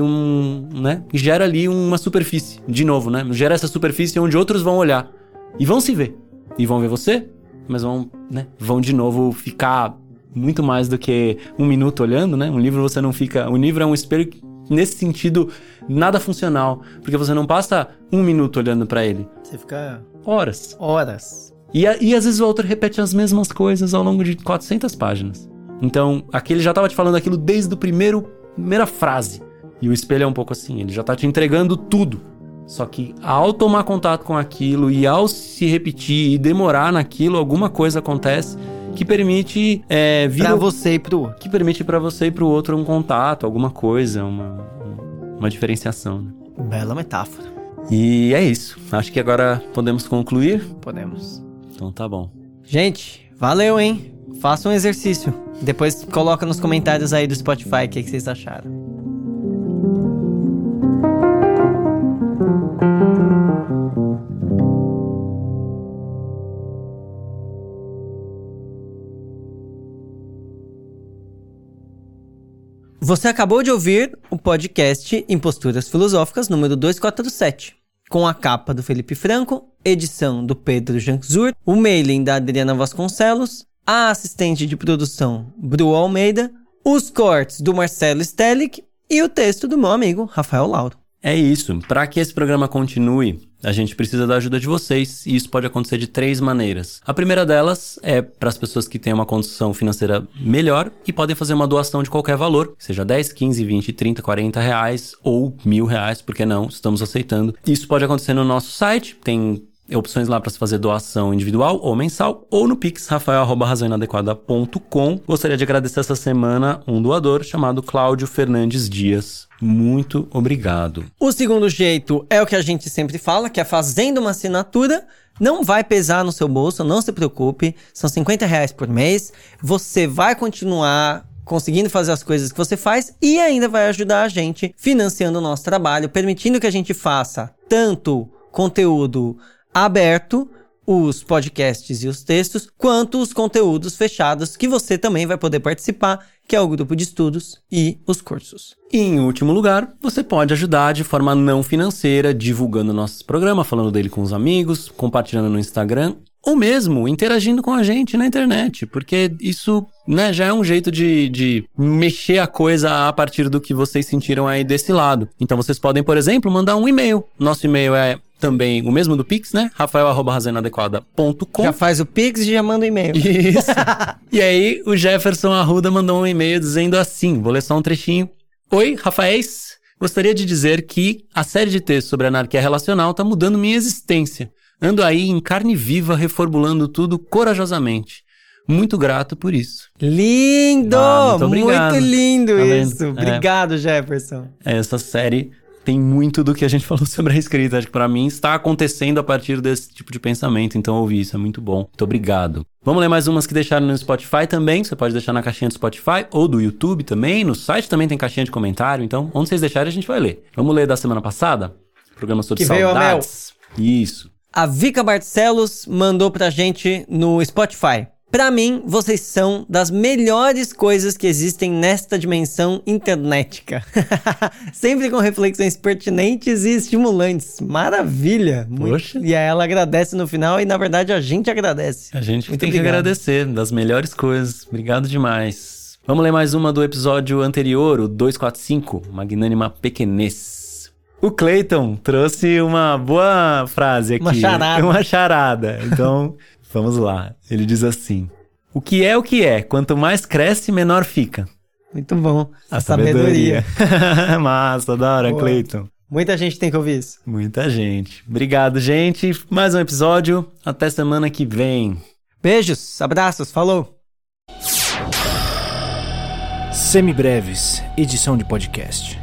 uma superfície, de novo, né? Gera essa superfície onde outros vão olhar e vão se ver, e vão ver você, mas vão de novo ficar muito mais do que 1 minuto olhando, né? Um livro você não fica... O livro é um espelho, nesse sentido, nada funcional. Porque você não passa 1 minuto olhando pra ele. Você fica... Horas. E às vezes o autor repete as mesmas coisas ao longo de 400 páginas. Então, aqui ele já tava te falando aquilo desde a primeira frase. E o espelho é um pouco assim. Ele já tá te entregando tudo. Só que ao tomar contato com aquilo e ao se repetir e demorar naquilo, alguma coisa acontece que permite pra você e pro outro. Que permite pra você e pro outro um contato, alguma coisa, uma diferenciação. Né? Bela metáfora. E é isso. Acho que agora podemos concluir? Podemos. Então tá bom. Gente, valeu, hein? Faça um exercício. Depois coloca nos comentários aí do Spotify o que vocês acharam. Você acabou de ouvir o podcast Imposturas Filosóficas número 247, com a capa do Felipe Franco, edição do Pedro Janczur, o mailing da Adriana Vasconcelos, a assistente de produção Bru Almeida, os cortes do Marcelo Stelic e o texto do meu amigo Rafael Lauro. É isso. Para que esse programa continue, A gente precisa da ajuda de vocês e isso pode acontecer de 3 maneiras. A primeira delas é para as pessoas que têm uma condição financeira melhor e podem fazer uma doação de qualquer valor, seja 10, 15, 20, 30, 40 reais ou R$1.000, por que não? Estamos aceitando. Isso pode acontecer no nosso site, tem opções lá para se fazer doação individual ou mensal, ou no Pix, rafael@razãoinadequada.com. Gostaria de agradecer essa semana um doador chamado Cláudio Fernandes Dias. Muito obrigado. O segundo jeito é o que a gente sempre fala, que é fazendo uma assinatura. Não vai pesar no seu bolso, não se preocupe. São R$50 por mês. Você vai continuar conseguindo fazer as coisas que você faz e ainda vai ajudar a gente financiando o nosso trabalho, permitindo que a gente faça tanto conteúdo aberto, os podcasts e os textos, quanto os conteúdos fechados que você também vai poder participar, que é o grupo de estudos e os cursos. E em último lugar, você pode ajudar de forma não financeira, divulgando nosso programa, falando dele com os amigos, compartilhando no Instagram, ou mesmo interagindo com a gente na internet, porque isso, né, já é um jeito de mexer a coisa a partir do que vocês sentiram aí desse lado. Então vocês podem, por exemplo, mandar um e-mail. Nosso e-mail é também o mesmo do Pix, né? rafael@razãoinadequada.com. Já faz o Pix e já manda um e-mail. Isso. E aí, o Jefferson Arruda mandou um e-mail dizendo assim, vou ler só um trechinho. Oi, Rafaéis. Gostaria de dizer que a série de textos sobre anarquia relacional tá mudando minha existência. Ando aí em carne viva, reformulando tudo corajosamente. Muito grato por isso. Lindo! Muito obrigado. Muito lindo Tá isso. vendo? Obrigado, Jefferson. Essa série tem muito do que a gente falou sobre a escrita. Acho que pra mim está acontecendo a partir desse tipo de pensamento. Então ouvir isso é muito bom. Muito obrigado. Vamos ler mais umas que deixaram no Spotify também. Você pode deixar na caixinha do Spotify ou do YouTube também. No site também tem caixinha de comentário. Então, onde vocês deixarem, a gente vai ler. Vamos ler da semana passada? Programa sobre que saudades. Veio a Mel. Isso. A Vika Barcelos mandou pra gente no Spotify. Pra mim, vocês são das melhores coisas que existem nesta dimensão internética. Sempre com reflexões pertinentes e estimulantes. Maravilha! Poxa. E aí ela agradece no final e, na verdade, a gente agradece. A gente Muito tem obrigado. que agradecer, das melhores coisas. Obrigado demais. Vamos ler mais uma do episódio anterior, o 245, Magnânima Pequenez. O Clayton trouxe uma boa frase aqui. Uma charada. Uma charada. Então, vamos lá. Ele diz assim: o que é, quanto mais cresce, menor fica. Muito bom. A sabedoria. Massa, da hora, Boa. Clayton. Muita gente tem que ouvir isso. Muita gente. Obrigado, gente. Mais um episódio. Até semana que vem. Beijos, abraços, falou! Semibreves, edição de podcast.